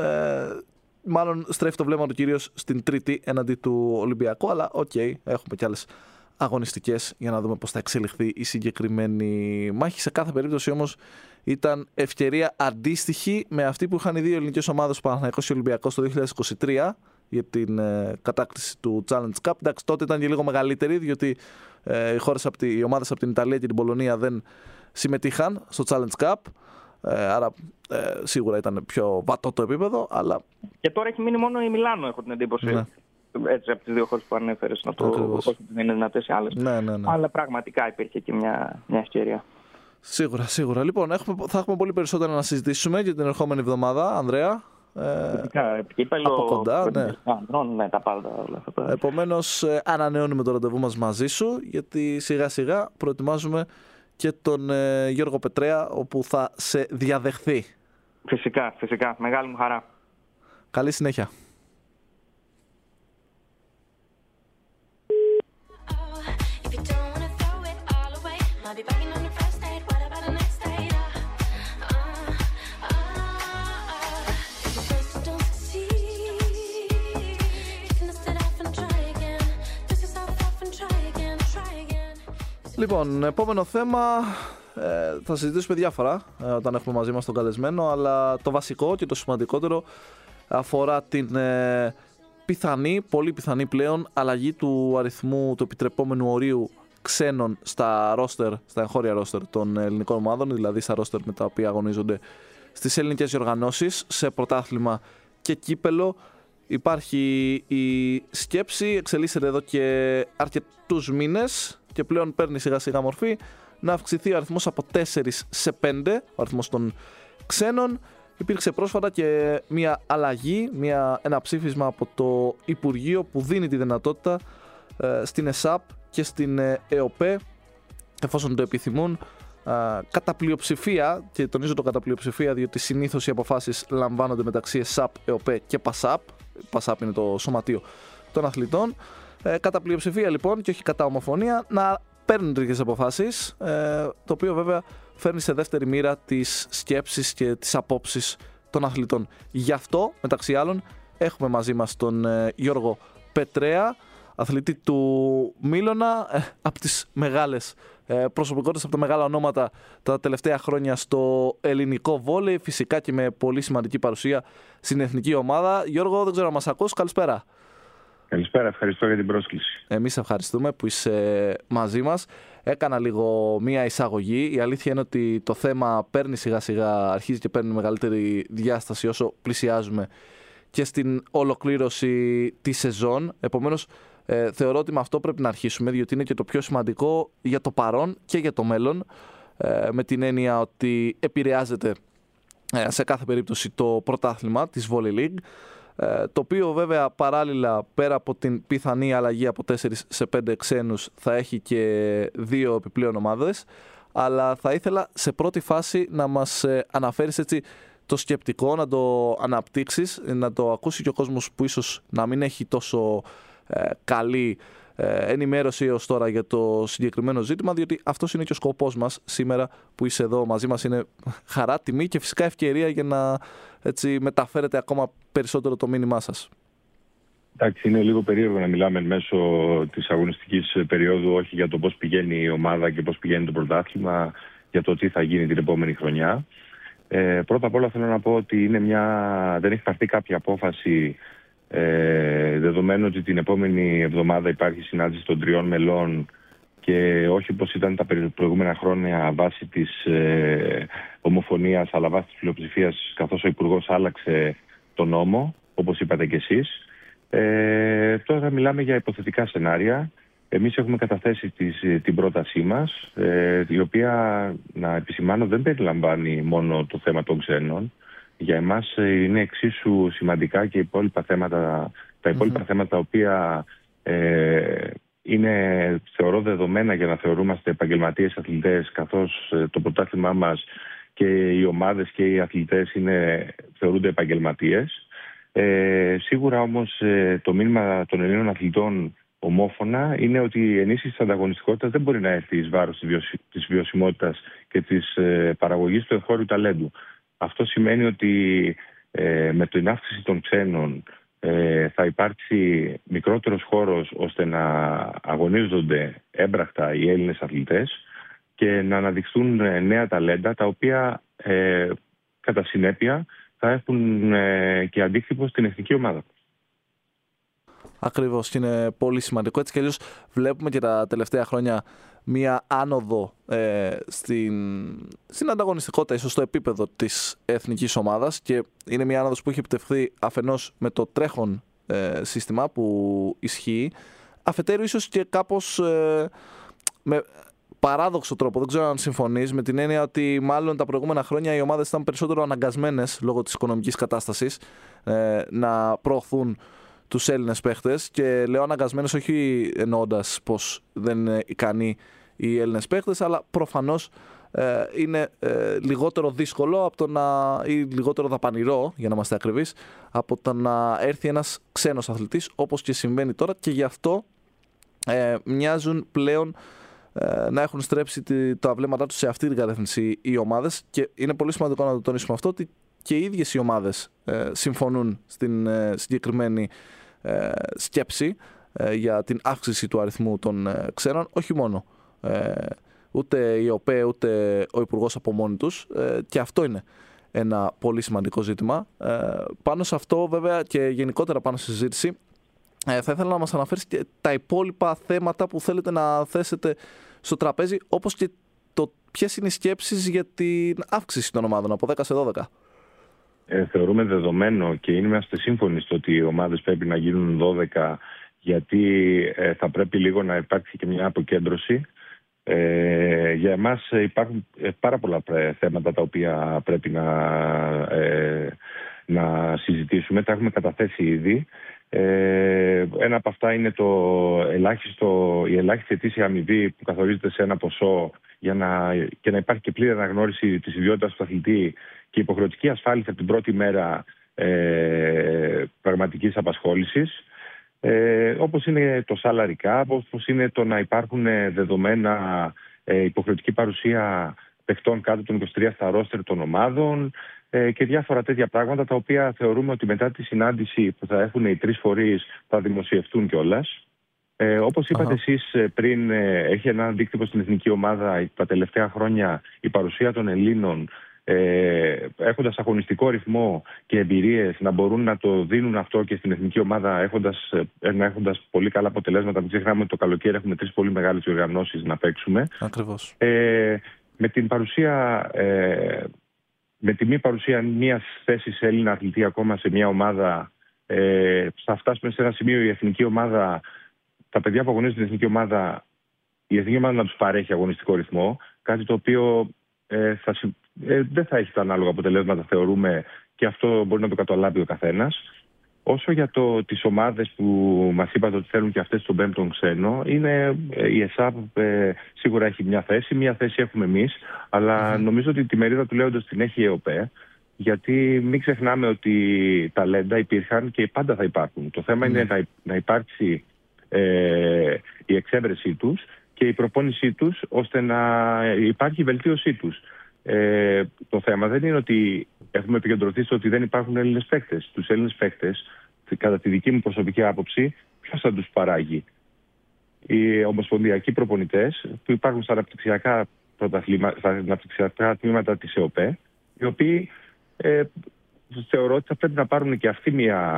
μάλλον στρέφει το βλέμμα του κυρίως στην τρίτη εναντί του Ολυμπιακού. Αλλά έχουμε κι άλλες αγωνιστικές για να δούμε πώς θα εξελιχθεί η συγκεκριμένη μάχη. Σε κάθε περίπτωση όμως ήταν ευκαιρία αντίστοιχη με αυτή που είχαν οι δύο ελληνικές ομάδες, ο Παναθηναϊκός και ο Ολυμπιακός, το 2023. Για την κατάκτηση του Challenge Cup. Εντάξει, τότε ήταν και λίγο μεγαλύτερη, διότι οι ομάδες από την Ιταλία και την Πολωνία δεν συμμετείχαν στο Challenge Cup. Άρα σίγουρα ήταν πιο βατό το επίπεδο. Αλλά... Και τώρα έχει μείνει μόνο η Μιλάνο, έχω την εντύπωση. Ναι. Έτσι, από τις δύο χώρες που ανέφερες, να το όσο δεν είναι δυνατές οι άλλες. Ναι. Αλλά πραγματικά υπήρχε και μια ευκαιρία. Σίγουρα. Λοιπόν, θα έχουμε πολύ περισσότερα να συζητήσουμε για την ερχόμενη εβδομάδα, Ανδρέα. Από κοντά, ναι, τα πάντα. Επομένως, ανανεώνουμε το ραντεβού μας μαζί σου, γιατί σιγά σιγά προετοιμάζουμε και τον Γιώργο Πετρέα, όπου θα σε διαδεχθεί. Φυσικά. Μεγάλη μου χαρά. Καλή συνέχεια. I'll be back on the first date. What about the next day? Λοιπόν, επόμενο θέμα. Θα συζητήσουμε διάφορα όταν έχουμε μαζί μας τον καλεσμένο, αλλά το βασικό και το σημαντικότερο αφορά την πολύ πιθανή πλέον αλλαγή του αριθμού του επιτρεπόμενου ορίου ξένων στα εγχώρια ρόστερ των ελληνικών ομάδων, δηλαδή στα ρόστερ με τα οποία αγωνίζονται στις ελληνικές διοργανώσεις, σε πρωτάθλημα και κύπελο. Υπάρχει η σκέψη, εξελίσσεται εδώ και αρκετούς μήνες και πλέον παίρνει σιγά σιγά μορφή, να αυξηθεί ο αριθμός από 4 σε 5, ο αριθμός των ξένων. Υπήρξε πρόσφατα και μια αλλαγή, ένα ψήφισμα από το Υπουργείο που δίνει τη δυνατότητα στην ΕΣΑΠ και στην ΕΟΠΕ, εφόσον το επιθυμούν, κατά πλειοψηφία, και τονίζω το κατά πλειοψηφία διότι συνήθως οι αποφάσεις λαμβάνονται μεταξύ ΕΣΑΠ, ΕΟΠΕ και ΠΑΣΑΠ. ΠΑΣΑΠ είναι το σωματείο των αθλητών. Κατά πλειοψηφία λοιπόν και όχι κατά ομοφωνία να παίρνουν τέτοιες αποφάσεις, το οποίο βέβαια φέρνει σε δεύτερη μοίρα τις σκέψεις και τις απόψεις των αθλητών. Γι' αυτό, μεταξύ άλλων, έχουμε μαζί μας τον Γιώργο Πετρέα, αθλητή του Μίλωνα, από τις μεγάλες προσωπικότητες, από τα μεγάλα ονόματα τα τελευταία χρόνια στο ελληνικό βόλεϊ, φυσικά και με πολύ σημαντική παρουσία στην εθνική ομάδα. Γιώργο, δεν ξέρω αν μας ακούς, καλησπέρα. Καλησπέρα, ευχαριστώ για την πρόσκληση. Εμείς ευχαριστούμε που είσαι μαζί μας. Έκανα λίγο μία εισαγωγή. Η αλήθεια είναι ότι το θέμα παίρνει σιγά σιγά, αρχίζει και παίρνει μεγαλύτερη διάσταση όσο πλησιάζουμε και στην ολοκλήρωση της σεζόν. Επομένως, θεωρώ ότι με αυτό πρέπει να αρχίσουμε, διότι είναι και το πιο σημαντικό για το παρόν και για το μέλλον, με την έννοια ότι επηρεάζεται σε κάθε περίπτωση το πρωτάθλημα της Volley League, το οποίο βέβαια παράλληλα, πέρα από την πιθανή αλλαγή από 4 σε 5 ξένους, θα έχει και 2 επιπλέον ομάδες. Αλλά θα ήθελα σε πρώτη φάση να μας αναφέρεις έτσι το σκεπτικό, να το αναπτύξεις, να το ακούσει και ο κόσμος που ίσως να μην έχει τόσο καλή ενημέρωση έως τώρα για το συγκεκριμένο ζήτημα, διότι αυτός είναι και ο σκοπός μας σήμερα που είσαι εδώ μαζί μας. Είναι χαρά, τιμή και φυσικά ευκαιρία για να έτσι μεταφέρετε ακόμα περισσότερο το μήνυμά σας. Εντάξει, είναι λίγο περίεργο να μιλάμε μέσω της αγωνιστικής περίοδου όχι για το πώς πηγαίνει η ομάδα και πώς πηγαίνει το πρωτάθλημα, για το τι θα γίνει την επόμενη χρονιά. Πρώτα απ' όλα θέλω να πω ότι δεν έχει πάρθει κάποια απόφαση, δεδομένου ότι την επόμενη εβδομάδα υπάρχει συνάντηση των 3 μελών και όχι όπως ήταν τα προηγούμενα χρόνια βάσει της ομοφωνίας, αλλά βάσει της πλειοψηφίας, καθώς ο Υπουργός άλλαξε τον νόμο, όπως είπατε κι εσείς. Τώρα μιλάμε για υποθετικά σενάρια. Εμείς έχουμε καταθέσει την πρότασή μας, η οποία, να επισημάνω, δεν περιλαμβάνει μόνο το θέμα των ξένων. Για εμάς είναι εξίσου σημαντικά και τα υπόλοιπα θέματα τα οποία είναι, θεωρώ, δεδομένα για να θεωρούμαστε επαγγελματίες αθλητές, καθώς το πρωτάθλημά μας και οι ομάδες και οι αθλητές θεωρούνται επαγγελματίες. Σίγουρα όμως το μήνυμα των Ελλήνων αθλητών ομόφωνα είναι ότι η ενίσχυση της ανταγωνιστικότητας δεν μπορεί να έρθει εις βάρος της βιωσιμότητας και της παραγωγής του εγχώριου ταλέντου. Αυτό σημαίνει ότι με την αύξηση των ξένων θα υπάρξει μικρότερος χώρος ώστε να αγωνίζονται έμπρακτα οι Έλληνες αθλητές και να αναδειχθούν νέα ταλέντα, τα οποία κατά συνέπεια θα έχουν και αντίκτυπο στην εθνική ομάδα. Ακριβώς, και είναι πολύ σημαντικό. Έτσι κι αλλιώς βλέπουμε και τα τελευταία χρόνια μία άνοδο στην ανταγωνιστικότητα, ίσως στο επίπεδο της εθνικής ομάδας, και είναι μία άνοδος που έχει επιτευχθεί αφενός με το τρέχον σύστημα που ισχύει, αφετέρου ίσως και κάπως με παράδοξο τρόπο, δεν ξέρω αν συμφωνείς, με την έννοια ότι μάλλον τα προηγούμενα χρόνια οι ομάδες ήταν περισσότερο αναγκασμένες λόγω της οικονομικής κατάστασης να προωθούν τους Έλληνες παίχτες, και λέω αναγκασμένες όχι εννοώντας πως δεν είναι ικανοί οι Έλληνες παίχτες, αλλά προφανώς είναι λιγότερο δύσκολο ή λιγότερο δαπανηρό, για να είμαστε ακριβείς, από το να έρθει ένας ξένος αθλητής, όπως και συμβαίνει τώρα, και γι' αυτό μοιάζουν πλέον να έχουν στρέψει τα βλέμματά τους σε αυτή την κατεύθυνση οι ομάδες, και είναι πολύ σημαντικό να το τονίσουμε αυτό, ότι και οι ίδιες οι ομάδες συμφωνούν στην συγκεκριμένη σκέψη για την αύξηση του αριθμού των ξένων, όχι μόνο Ούτε η ΟΠΕ ούτε ο Υπουργός από μόνοι τους, και αυτό είναι ένα πολύ σημαντικό ζήτημα. Πάνω σε αυτό βέβαια και γενικότερα πάνω στη συζήτηση, θα ήθελα να μας αναφέρεις και τα υπόλοιπα θέματα που θέλετε να θέσετε στο τραπέζι, όπως και το ποιες είναι οι σκέψεις για την αύξηση των ομάδων από 10 σε 12. Θεωρούμε δεδομένο και είμαστε σύμφωνοι στο ότι οι ομάδες πρέπει να γίνουν 12, γιατί θα πρέπει λίγο να υπάρξει και μια αποκέντρωση. Για εμάς υπάρχουν πάρα πολλά θέματα τα οποία πρέπει να συζητήσουμε. Τα έχουμε καταθέσει ήδη. Ένα από αυτά είναι η ελάχιστη ετήσια αμοιβή που καθορίζεται σε ένα ποσό και να υπάρχει και πλήρη αναγνώριση της ιδιότητας του αθλητή και υποχρεωτική ασφάλιση από την πρώτη μέρα πραγματικής απασχόλησης. Όπως είναι το salary cap, όπως είναι το να υπάρχουν δεδομένα υποχρεωτική παρουσία παιχτών κάτω των 23 στα ρόστερ των ομάδων και διάφορα τέτοια πράγματα, τα οποία θεωρούμε ότι μετά τη συνάντηση που θα έχουν οι τρεις φορείς θα δημοσιευτούν κιόλας. Όπως είπατε εσείς πριν, έχει ένα αντίκτυπο στην εθνική ομάδα τα τελευταία χρόνια η παρουσία των Ελλήνων, έχοντας αγωνιστικό ρυθμό και εμπειρίες, να μπορούν να το δίνουν αυτό και στην εθνική ομάδα, έχοντας πολύ καλά αποτελέσματα. Μην ξεχνάμε ότι το καλοκαίρι έχουμε 3 πολύ μεγάλες οργανώσεις να παίξουμε. Ακριβώς. Με τη μη παρουσία μιας θέσης Έλληνα αθλητή ακόμα σε μια ομάδα, θα φτάσουμε σε ένα σημείο η εθνική ομάδα, τα παιδιά που αγωνίζουν στην εθνική ομάδα, η εθνική ομάδα να τους παρέχει αγωνιστικό ρυθμό, κάτι το οποίο δεν θα έχει τα ανάλογα αποτελέσματα, θεωρούμε, και αυτό μπορεί να το καταλάβει ο καθένας. Όσο για τις ομάδες που μας είπατε ότι θέλουν και αυτές τον 5ο ξένο, είναι η ΕΣΑΠ, σίγουρα έχει μια θέση έχουμε εμείς, αλλά νομίζω ότι τη μερίδα του λέοντος την έχει η ΕΟΠΕ, γιατί μην ξεχνάμε ότι ταλέντα υπήρχαν και πάντα θα υπάρχουν. Το θέμα είναι να υπάρξει η εξέβρεσή τους και η προπόνησή τους, ώστε να υπάρχει η βελτίωσή τους. Το θέμα δεν είναι ότι έχουμε επικεντρωθεί στο ότι δεν υπάρχουν Έλληνες παίκτες. Τους Έλληνες παίκτες, κατά τη δική μου προσωπική άποψη, ποιος θα τους παράγει? Οι ομοσπονδιακοί προπονητές που υπάρχουν στα αναπτυξιακά τμήματα της ΕΟΠΕ, οι οποίοι θεωρώ ότι θα πρέπει να πάρουν και αυτοί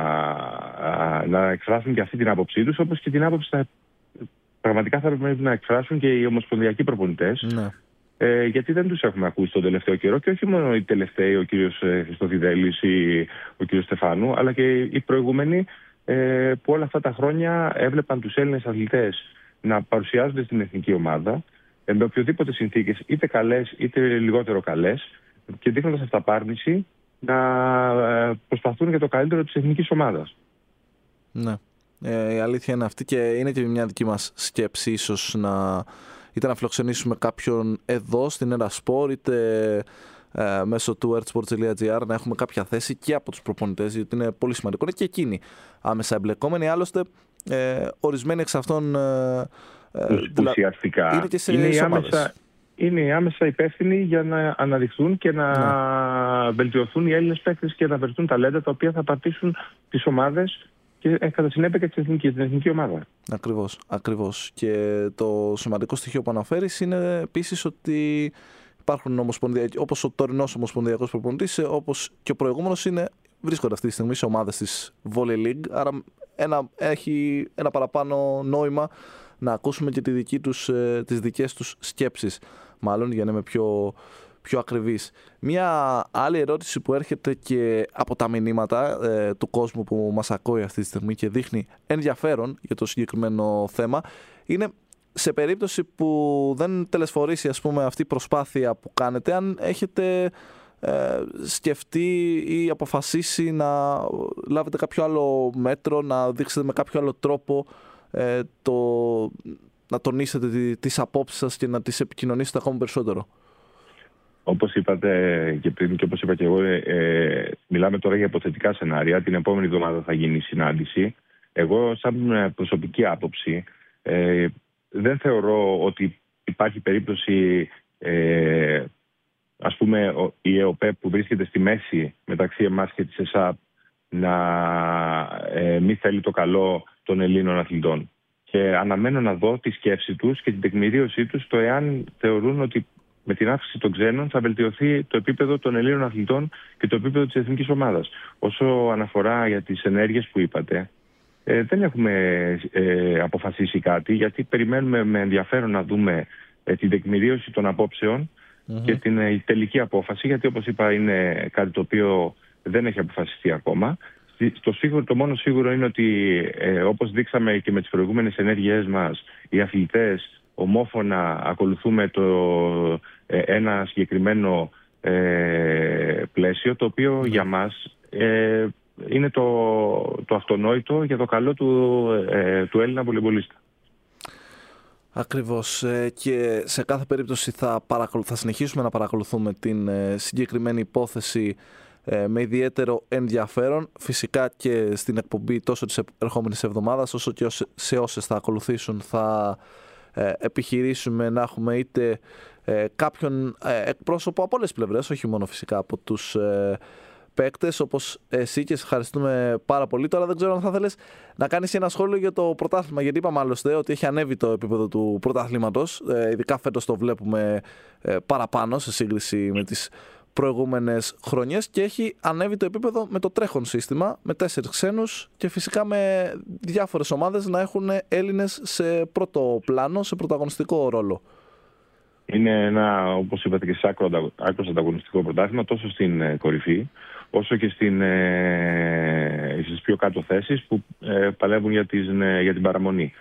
να εκφράσουν και αυτή την άποψή τους, όπως και την άποψη πραγματικά θα πρέπει να εκφράσουν και οι ομοσπονδιακοί προπονητές. Ναι. Γιατί δεν τους έχουμε ακούσει τον τελευταίο καιρό, και όχι μόνο οι τελευταίοι, ο κύριος Χριστοδηλέλης ή ο κύριος Στεφάνου, αλλά και οι προηγούμενοι που όλα αυτά τα χρόνια έβλεπαν τους Έλληνες αθλητές να παρουσιάζονται στην εθνική ομάδα με οποιοδήποτε συνθήκες, είτε καλές είτε λιγότερο καλές, και δείχνοντας αυταπάρνηση να προσπαθούν για το καλύτερο της εθνικής ομάδας. Ναι. Η αλήθεια είναι αυτή, και είναι και μια δική μας σκέψη ίσως είτε να φιλοξενήσουμε κάποιον εδώ στην Erasport, είτε μέσω του earthsports.gr να έχουμε κάποια θέση και από τους προπονητές, γιατί είναι πολύ σημαντικό. Είναι και εκείνοι άμεσα εμπλεκόμενοι. Άλλωστε, ορισμένοι εξ αυτών ουσιαστικά είναι και σε ομάδες. Είναι οι άμεσα υπεύθυνοι για να αναδειχθούν και να βελτιωθούν οι Έλληνες παίκτες και να βρεθούν ταλέντα τα οποία θα πατήσουν τις ομάδες και κατά συνέπεια και την εθνική ομάδα. Ακριβώς. Και το σημαντικό στοιχείο που αναφέρεις είναι επίσης ότι υπάρχουν ομοσπονδιακοί, όπως ο τωρινός ομοσπονδιακός προπονητής, όπως και ο προηγούμενος, βρίσκονται αυτή τη στιγμή σε ομάδες της Volley League. Άρα έχει ένα παραπάνω νόημα να ακούσουμε και τις δικές τους σκέψεις, μάλλον, για να είμαι πιο ακριβής. Μία άλλη ερώτηση που έρχεται και από τα μηνύματα του κόσμου που μας ακούει αυτή τη στιγμή και δείχνει ενδιαφέρον για το συγκεκριμένο θέμα, είναι σε περίπτωση που δεν τελεσφορήσει, ας πούμε, αυτή η προσπάθεια που κάνετε, αν έχετε σκεφτεί ή αποφασίσει να λάβετε κάποιο άλλο μέτρο, να δείξετε με κάποιο άλλο τρόπο να τονίσετε τις απόψεις σας και να τις επικοινωνήσετε ακόμα περισσότερο. Όπως είπατε και πριν και όπως είπα και εγώ, μιλάμε τώρα για υποθετικά σενάρια. Την επόμενη εβδομάδα θα γίνει η συνάντηση. Εγώ, σαν προσωπική άποψη, δεν θεωρώ ότι υπάρχει περίπτωση, ας πούμε, η ΕΟΠΕ που βρίσκεται στη μέση μεταξύ εμάς και της ΕΣΑΠ να μην θέλει το καλό των Ελλήνων αθλητών. Και αναμένω να δω τη σκέψη τους και την τεκμηρίωσή τους το εάν θεωρούν ότι με την αύξηση των ξένων θα βελτιωθεί το επίπεδο των Ελλήνων αθλητών και το επίπεδο της εθνικής ομάδας. Όσο αναφορά για τις ενέργειες που είπατε, δεν έχουμε αποφασίσει κάτι, γιατί περιμένουμε με ενδιαφέρον να δούμε την τεκμηρίωση των απόψεων και την τελική απόφαση, γιατί όπως είπα είναι κάτι το οποίο δεν έχει αποφασιστεί ακόμα. Το μόνο σίγουρο είναι ότι όπως δείξαμε και με τις προηγούμενες ενέργειές μας, οι αθλητές ομόφωνα ακολουθούμε ένα συγκεκριμένο πλαίσιο, το οποίο για μας είναι το αυτονόητο για το καλό του Έλληνα βολεϊμπολίστα. Ακριβώς, και σε κάθε περίπτωση θα συνεχίσουμε να παρακολουθούμε την συγκεκριμένη υπόθεση με ιδιαίτερο ενδιαφέρον, φυσικά και στην εκπομπή τόσο της ερχόμενης εβδομάδας όσο και σε όσες θα ακολουθήσουν. Θα επιχειρήσουμε να έχουμε είτε κάποιον εκπρόσωπο από όλες τις πλευρές, όχι μόνο φυσικά από τους παίκτες όπως εσύ, και σε ευχαριστούμε πάρα πολύ. Τώρα δεν ξέρω αν θα θέλεις να κάνεις ένα σχόλιο για το πρωτάθλημα, γιατί είπαμε άλλωστε ότι έχει ανέβει το επίπεδο του πρωταθλήματος, ειδικά φέτος το βλέπουμε παραπάνω σε σύγκριση με τις προηγούμενες χρονιές, και έχει ανέβει το επίπεδο με το τρέχον σύστημα, με 4 ξένους και φυσικά με διάφορες ομάδες να έχουν Έλληνες σε πρώτο πλάνο, σε πρωταγωνιστικό ρόλο. Είναι ένα, όπως είπατε και σε άκρος ανταγωνιστικό πρωτάθλημα, τόσο στην κορυφή όσο και στις πιο κάτω θέσεις που παλεύουν για την παραμονή.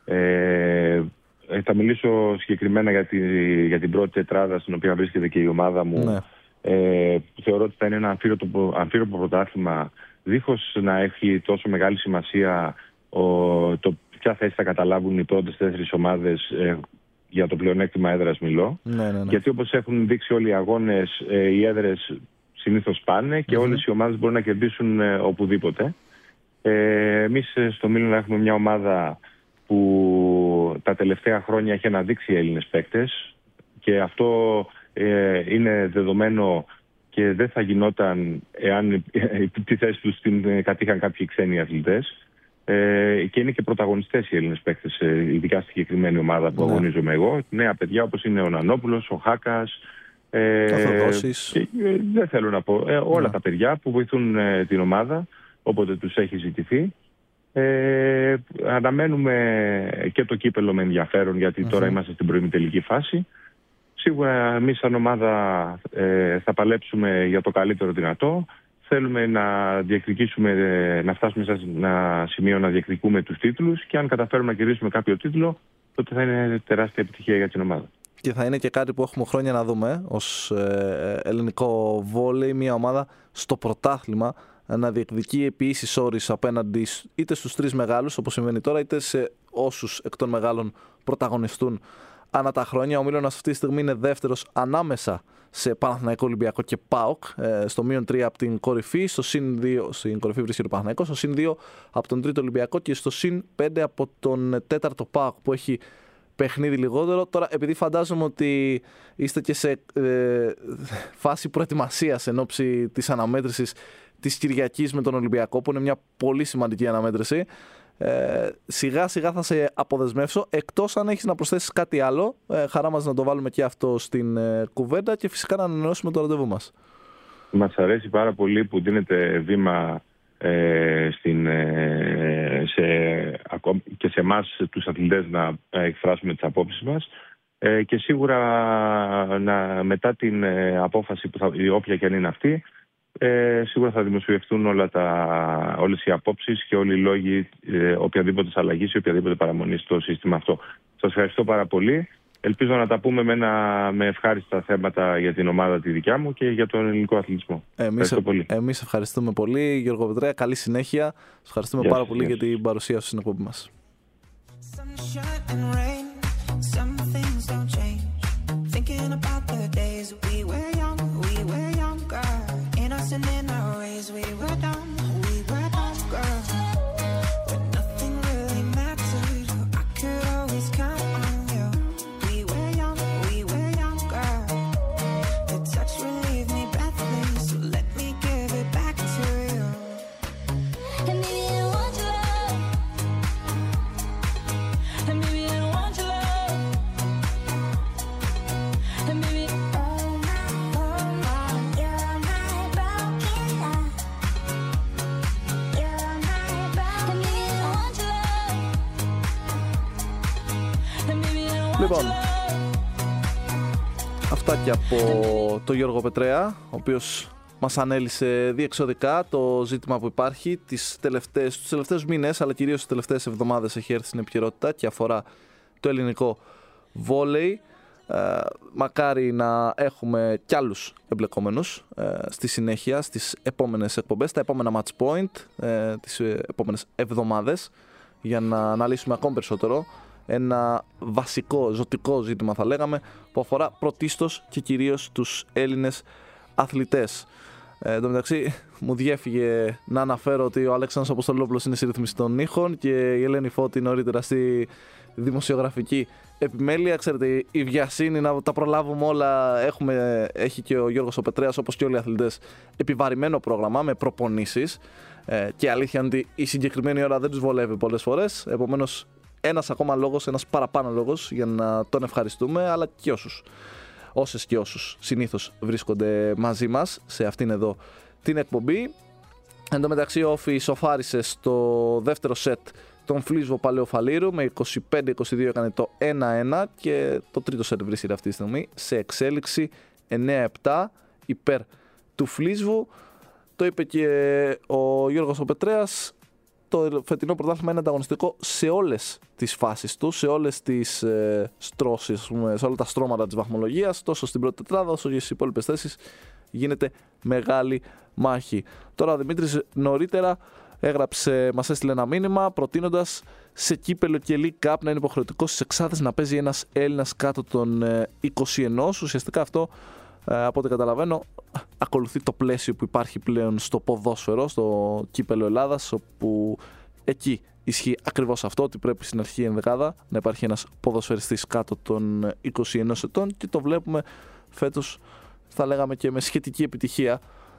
Θα μιλήσω συγκεκριμένα για την πρώτη τετράδα στην οποία βρίσκεται και η ομάδα μου. Ναι. Θεωρώ ότι θα είναι ένα αμφίροπο πρωτάθλημα, δίχως να έχει τόσο μεγάλη σημασία ποια θέση θα καταλάβουν οι πρώτες 4 ομάδες. Για το πλεονέκτημα έδρας μιλώ. Ναι. Γιατί όπως έχουν δείξει όλοι οι αγώνες, οι έδρες συνήθως πάνε και όλες οι ομάδες μπορούν να κερδίσουν οπουδήποτε. Εμείς στο Μίλαν έχουμε μια ομάδα που τα τελευταία χρόνια έχει αναδείξει Έλληνες παίκτες, και αυτό είναι δεδομένο και δεν θα γινόταν εάν τη θέση τους την κατήχαν κάποιοι ξένοι αθλητές. Και είναι και πρωταγωνιστές οι Έλληνες παίκτες, ειδικά στη συγκεκριμένη ομάδα που αγωνίζομαι εγώ. Νέα παιδιά όπως είναι ο Νανόπουλος, ο Χάκας, δεν θέλω να πω, όλα τα παιδιά που βοηθούν την ομάδα όποτε τους έχει ζητηθεί. Αναμένουμε και το κύπελο με ενδιαφέρον, γιατί τώρα είμαστε στην προημιτελική φάση. Σίγουρα εμείς σαν ομάδα θα παλέψουμε για το καλύτερο δυνατό. Θέλουμε να διεκδικήσουμε, να φτάσουμε σε ένα σημείο να διεκδικούμε τους τίτλους, και αν καταφέρουμε να κερδίσουμε κάποιο τίτλο, τότε θα είναι τεράστια επιτυχία για την ομάδα. Και θα είναι και κάτι που έχουμε χρόνια να δούμε ως ελληνικό βόλεϊ, μια ομάδα στο πρωτάθλημα να διεκδικεί επί ίσης όρης απέναντι είτε στους 3 μεγάλους όπως συμβαίνει τώρα, είτε σε όσους εκ των μεγάλων πρωταγωνιστούν ανά τα χρόνια. Ο Μίλωνας αυτή τη στιγμή είναι δεύτερος ανάμεσα σε Παναθηναϊκό, Ολυμπιακό και ΠΑΟΚ, στο -3 από την κορυφή, στο +2 στην κορυφή βρίσκεται ο Παναθηναϊκός, στο +2 από τον τρίτο Ολυμπιακό και στο +5 από τον τέταρτο ΠΑΟΚ που έχει παιχνίδι λιγότερο. Τώρα, επειδή φαντάζομαι ότι είστε και σε φάση προετοιμασίας εν ώψη της αναμέτρησης της Κυριακής με τον Ολυμπιακό, που είναι μια πολύ σημαντική αναμέτρηση, σιγά σιγά θα σε αποδεσμεύσω, εκτός αν έχεις να προσθέσεις κάτι άλλο. Χαρά μας να το βάλουμε και αυτό στην κουβέντα και φυσικά να ανανεώσουμε το ραντεβού μας. Μας αρέσει πάρα πολύ που δίνετε βήμα και σε εμάς τους αθλητές να εκφράσουμε τις απόψεις μας, και σίγουρα μετά την απόφαση όποια και αν είναι αυτή, σίγουρα θα δημοσιευτούν όλες οι απόψεις και όλοι οι λόγοι οποιαδήποτε αλλαγή ή οποιαδήποτε παραμονή στο σύστημα αυτό. Σας ευχαριστώ πάρα πολύ. Ελπίζω να τα πούμε με ευχάριστα θέματα για την ομάδα τη δικιά μου και για τον ελληνικό αθλητισμό. Εμείς ευχαριστούμε πολύ, Γιώργο Πετρέα. Καλή συνέχεια. Σας ευχαριστούμε πάρα πολύ για την παρουσία σας στην εκπομπή μας. Λοιπόν, αυτά και από το Γιώργο Πετρέα, ο οποίος μας ανέλησε διεξοδικά το ζήτημα που υπάρχει τους τελευταίους μήνες, αλλά κυρίως τις τελευταίες εβδομάδες έχει έρθει στην επικαιρότητα και αφορά το ελληνικό βόλεϊ. Μακάρι να έχουμε κι άλλους εμπλεκόμενους στη συνέχεια, στις επόμενες εκπομπές, τα επόμενα match point, τις επόμενες εβδομάδες, για να αναλύσουμε ακόμη περισσότερο ένα βασικό, ζωτικό ζήτημα θα λέγαμε, που αφορά πρωτίστως και κυρίως τους Έλληνες αθλητές. Εν τω μεταξύ, μου διέφυγε να αναφέρω ότι ο Αλέξανδρος Αποστολόπουλος είναι στη ρύθμιση των ήχων και η Ελένη Φώτη νωρίτερα στη δημοσιογραφική επιμέλεια. Ξέρετε, η βιασύνη να τα προλάβουμε όλα. Έχει και ο Γιώργος ο Πετρέας, όπως και όλοι οι αθλητές, επιβαρημένο πρόγραμμα με προπονήσεις. Και αλήθεια είναι ότι η συγκεκριμένη ώρα δεν τους βολεύει πολλές φορές. Επομένως, ένας ακόμα λόγος, ένας παραπάνω λόγος για να τον ευχαριστούμε, αλλά και όσες και όσους συνήθως βρίσκονται μαζί μας σε αυτήν εδώ την εκπομπή. Εν τω μεταξύ, ο Όφη σοφάρισε στο δεύτερο σετ τον Φλίσβο Παλαιοφαλήρου με 25-22 έκανε το 1-1 και το τρίτο σετ βρίσκεται αυτή τη στιγμή σε εξέλιξη 9-7 υπέρ του Φλίσβου. Το είπε και ο Γιώργος ο Πετρέας, το φετινό πρωτάθλημα είναι ανταγωνιστικό σε όλες τις φάσεις του, σε όλες τις στρώσεις, σε όλα τα στρώματα της βαθμολογίας, τόσο στην πρώτη τετράδα όσο και στις υπόλοιπες θέσεις γίνεται μεγάλη μάχη. Τώρα ο Δημήτρης νωρίτερα μας έστειλε ένα μήνυμα προτείνοντας σε κύπελο και League Cup να είναι υποχρεωτικό στις εξάδες να παίζει ένας Έλληνας κάτω των 21. Ουσιαστικά αυτό, από ό,τι καταλαβαίνω, ακολουθεί το πλαίσιο που υπάρχει πλέον στο ποδόσφαιρο, στο κύπελο Ελλάδας, όπου εκεί ισχύει ακριβώς αυτό, ότι πρέπει στην αρχή ενδεκάδα να υπάρχει ένας ποδοσφαιριστής κάτω των 21 ετών και το βλέπουμε φέτος, θα λέγαμε, και με σχετική επιτυχία,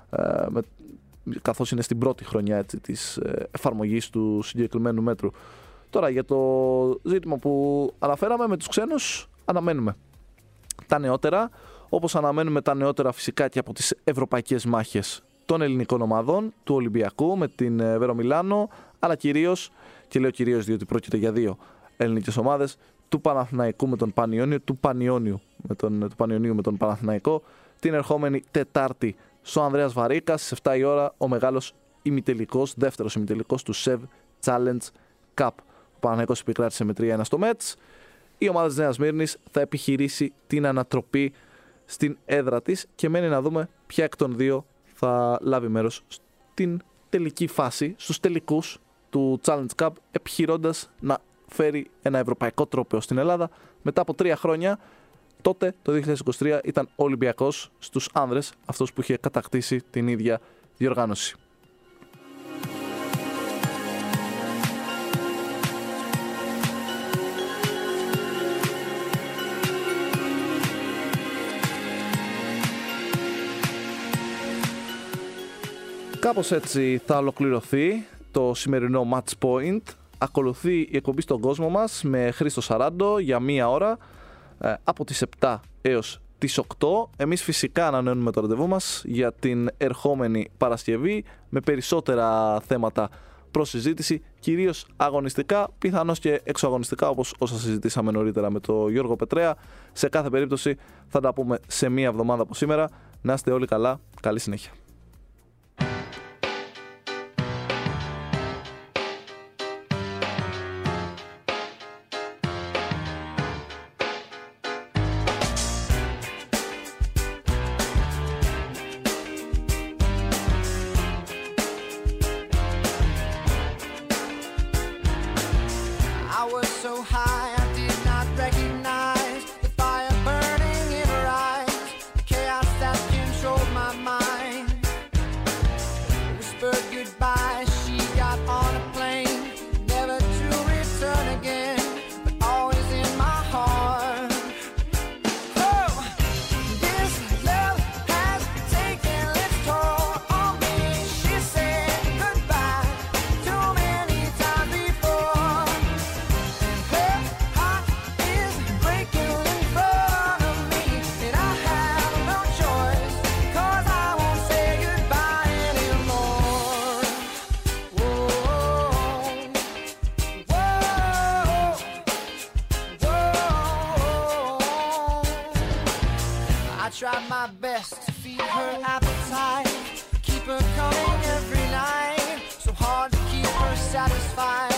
καθώς είναι στην πρώτη χρονιά της εφαρμογής του συγκεκριμένου μέτρου. Τώρα για το ζήτημα που αναφέραμε με τους ξένους, αναμένουμε τα νεότερα, όπως αναμένουμε τα νεότερα φυσικά και από τις ευρωπαϊκές μάχες των ελληνικών ομάδων, του Ολυμπιακού με την Βέρο Μιλάνο, αλλά κυρίως, και λέω κυρίως διότι πρόκειται για δύο ελληνικές ομάδες, του Παναθηναϊκού με τον Πανιόνιο, του Πανιονίου με τον Παναθηναϊκό, την ερχόμενη Τετάρτη στο Ανδρέας Βαρίκας, στις 7 η ώρα, ο μεγάλος ημιτελικός, δεύτερος ημιτελικός του SEV Challenge Cup. Ο Παναθηναϊκός επικράτησε με 3-1 στο Μέτς. Η ομάδα της Νέας Σμύρνης θα επιχειρήσει την ανατροπή στην έδρα της και μένει να δούμε ποια εκ των δύο θα λάβει μέρος στην τελική φάση, στους τελικούς του Challenge Cup, επιχειρώντας να φέρει ένα ευρωπαϊκό τρόπαιο στην Ελλάδα μετά από 3 χρόνια. Τότε, το 2023, ήταν ο Ολυμπιακός στους άνδρες, αυτός που είχε κατακτήσει την ίδια διοργάνωση. Κάπως έτσι θα ολοκληρωθεί το σημερινό Match Point. Ακολουθεί η εκπομπή στον κόσμο μας με Χρήστο Σαράντο για 1 ώρα από τις 7 έως τις 8. Εμείς φυσικά ανανεώνουμε το ραντεβού μας για την ερχόμενη Παρασκευή με περισσότερα θέματα προς συζήτηση, κυρίως αγωνιστικά, πιθανώς και εξωαγωνιστικά, όπως όσα συζητήσαμε νωρίτερα με τον Γιώργο Πετρέα. Σε κάθε περίπτωση θα τα πούμε σε 1 εβδομάδα από σήμερα. Να είστε όλοι καλά, καλή συνέχεια. Fire burning in her eyes, the chaos that controlled my mind. tried my best to feed her appetite, keep her coming every night, so hard to keep her satisfied.